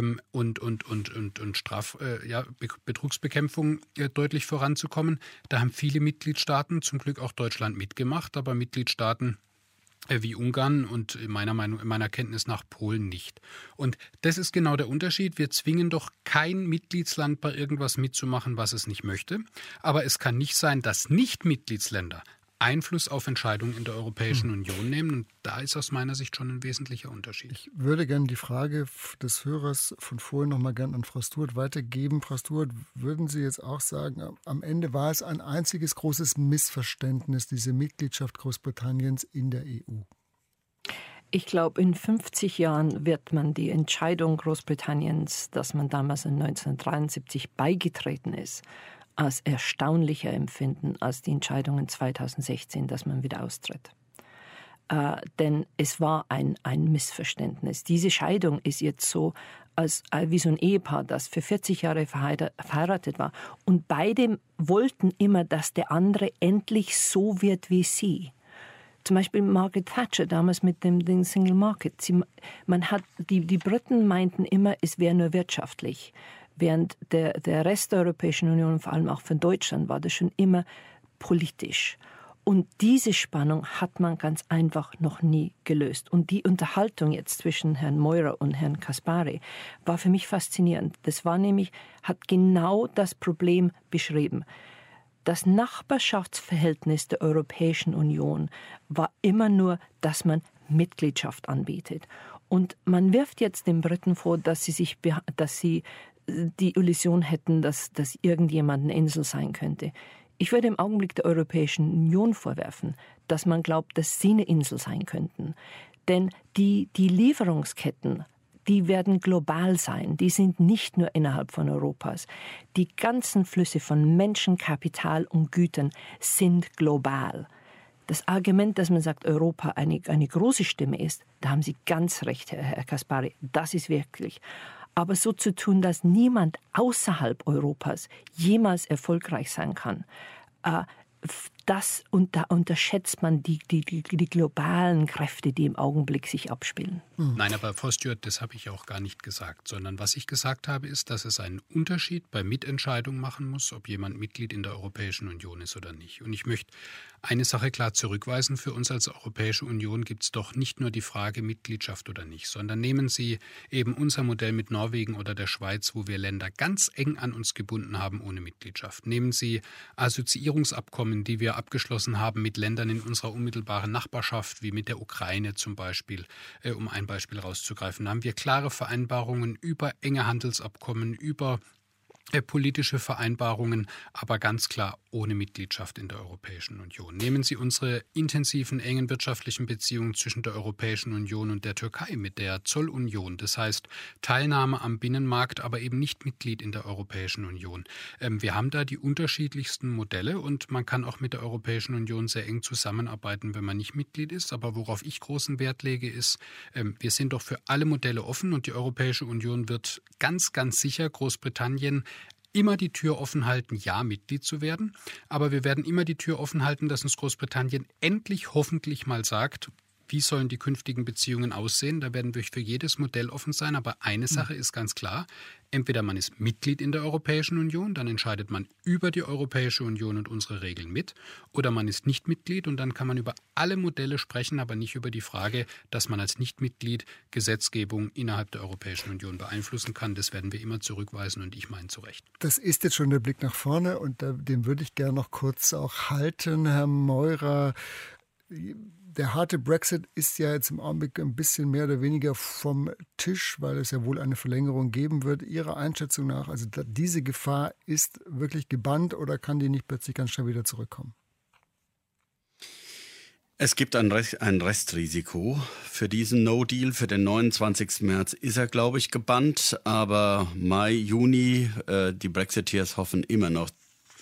Betrugsbekämpfung deutlich voranzukommen. Da haben viele Mitgliedstaaten, zum Glück auch Deutschland, mitgemacht, aber Mitgliedstaaten wie Ungarn und in meiner Kenntnis nach Polen nicht. Und das ist genau der Unterschied. Wir zwingen doch kein Mitgliedsland bei irgendwas mitzumachen, was es nicht möchte. Aber es kann nicht sein, dass Nicht-Mitgliedsländer Einfluss auf Entscheidungen in der Europäischen Union nehmen. Und da ist aus meiner Sicht schon ein wesentlicher Unterschied. Ich würde gerne die Frage des Hörers von vorhin noch mal gerne an Frau Stuart weitergeben. Frau Stuart, würden Sie jetzt auch sagen, am Ende war es ein einziges großes Missverständnis, diese Mitgliedschaft Großbritanniens in der EU? Ich glaube, in 50 Jahren wird man die Entscheidung Großbritanniens, dass man damals in 1973 beigetreten ist, als erstaunlicher empfinden als die Entscheidung in 2016, dass man wieder austritt. Denn es war ein Missverständnis. Diese Scheidung ist jetzt so wie so ein Ehepaar, das für 40 Jahre verheiratet war. Und beide wollten immer, dass der andere endlich so wird wie sie. Zum Beispiel Margaret Thatcher damals mit dem Single Market. Die Briten meinten immer, es wäre nur wirtschaftlich. Während der Rest der Europäischen Union, vor allem auch von Deutschland, war das schon immer politisch. Und diese Spannung hat man ganz einfach noch nie gelöst. Und die Unterhaltung jetzt zwischen Herrn Meurer und Herrn Caspary war für mich faszinierend. Das war nämlich, hat genau das Problem beschrieben. Das Nachbarschaftsverhältnis der Europäischen Union war immer nur, dass man Mitgliedschaft anbietet. Und man wirft jetzt den Briten vor, dass sie die Illusion hätten, dass irgendjemand eine Insel sein könnte. Ich würde im Augenblick der Europäischen Union vorwerfen, dass man glaubt, dass sie eine Insel sein könnten. Denn die Lieferungsketten, die werden global sein. Die sind nicht nur innerhalb von Europas. Die ganzen Flüsse von Menschen, Kapital und Gütern sind global. Das Argument, dass man sagt, Europa eine große Stimme ist, da haben Sie ganz recht, Herr Caspary. Das ist wirklich. Aber so zu tun, dass niemand außerhalb Europas jemals erfolgreich sein kann, da unterschätzt man die globalen Kräfte, die im Augenblick sich abspielen. Nein, aber Frau Stuart, das habe ich auch gar nicht gesagt, sondern was ich gesagt habe, ist, dass es einen Unterschied bei Mitentscheidung machen muss, ob jemand Mitglied in der Europäischen Union ist oder nicht. Und ich möchte eine Sache klar zurückweisen. Für uns als Europäische Union gibt es doch nicht nur die Frage Mitgliedschaft oder nicht, sondern nehmen Sie eben unser Modell mit Norwegen oder der Schweiz, wo wir Länder ganz eng an uns gebunden haben ohne Mitgliedschaft. Nehmen Sie Assoziierungsabkommen, die wir abgeschlossen haben mit Ländern in unserer unmittelbaren Nachbarschaft, wie mit der Ukraine zum Beispiel, um ein Beispiel rauszugreifen. Da haben wir klare Vereinbarungen über enge Handelsabkommen, über politische Vereinbarungen, aber ganz klar ohne Mitgliedschaft in der Europäischen Union. Nehmen Sie unsere intensiven, engen wirtschaftlichen Beziehungen zwischen der Europäischen Union und der Türkei mit der Zollunion. Das heißt, Teilnahme am Binnenmarkt, aber eben nicht Mitglied in der Europäischen Union. Wir haben da die unterschiedlichsten Modelle und man kann auch mit der Europäischen Union sehr eng zusammenarbeiten, wenn man nicht Mitglied ist. Aber worauf ich großen Wert lege, ist, wir sind doch für alle Modelle offen und die Europäische Union wird ganz, ganz sicher Großbritannien immer die Tür offen halten, ja, Mitglied zu werden. Aber wir werden immer die Tür offen halten, dass uns Großbritannien endlich hoffentlich mal sagt, wie sollen die künftigen Beziehungen aussehen. Da werden wir für jedes Modell offen sein. Aber eine Sache ist ganz klar. Entweder man ist Mitglied in der Europäischen Union, dann entscheidet man über die Europäische Union und unsere Regeln mit. Oder man ist nicht Mitglied und dann kann man über alle Modelle sprechen, aber nicht über die Frage, dass man als Nichtmitglied Gesetzgebung innerhalb der Europäischen Union beeinflussen kann. Das werden wir immer zurückweisen und ich meine zu Recht. Das ist jetzt schon der Blick nach vorne und den würde ich gerne noch kurz auch halten, Herr Meurer. Der harte Brexit ist ja jetzt im Augenblick ein bisschen mehr oder weniger vom Tisch, weil es ja wohl eine Verlängerung geben wird. Ihrer Einschätzung nach, also diese Gefahr ist wirklich gebannt oder kann die nicht plötzlich ganz schnell wieder zurückkommen? Es gibt ein Restrisiko für diesen No-Deal. Für den 29. März ist er, glaube ich, gebannt. Aber Mai, Juni, die Brexiteers hoffen immer noch,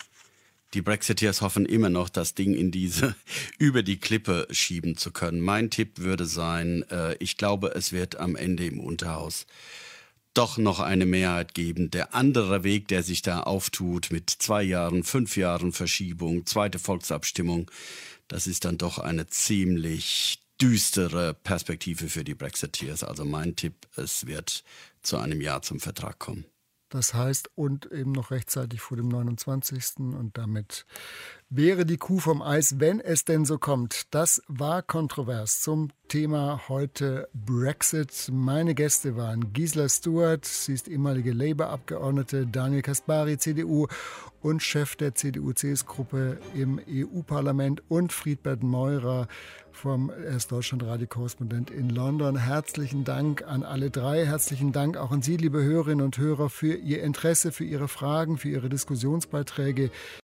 das Ding über die Klippe schieben zu können. Mein Tipp würde sein, ich glaube, es wird am Ende im Unterhaus doch noch eine Mehrheit geben. Der andere Weg, der sich da auftut mit 2 Jahren, 5 Jahren Verschiebung, zweite Volksabstimmung, das ist dann doch eine ziemlich düstere Perspektive für die Brexiteers. Also mein Tipp, es wird zu einem Ja zum Vertrag kommen. Das heißt, und eben noch rechtzeitig vor dem 29. Und damit wäre die Kuh vom Eis, wenn es denn so kommt. Das war kontrovers zum Thema heute Brexit. Meine Gäste waren Gisela Stuart, sie ist ehemalige Labour-Abgeordnete, Daniel Caspary, CDU und Chef der CDU-CSU-Gruppe im EU-Parlament und Friedbert Meurer, er ist Deutschland-Radio-Korrespondent in London. Herzlichen Dank an alle drei. Herzlichen Dank auch an Sie, liebe Hörerinnen und Hörer, für Ihr Interesse, für Ihre Fragen, für Ihre Diskussionsbeiträge.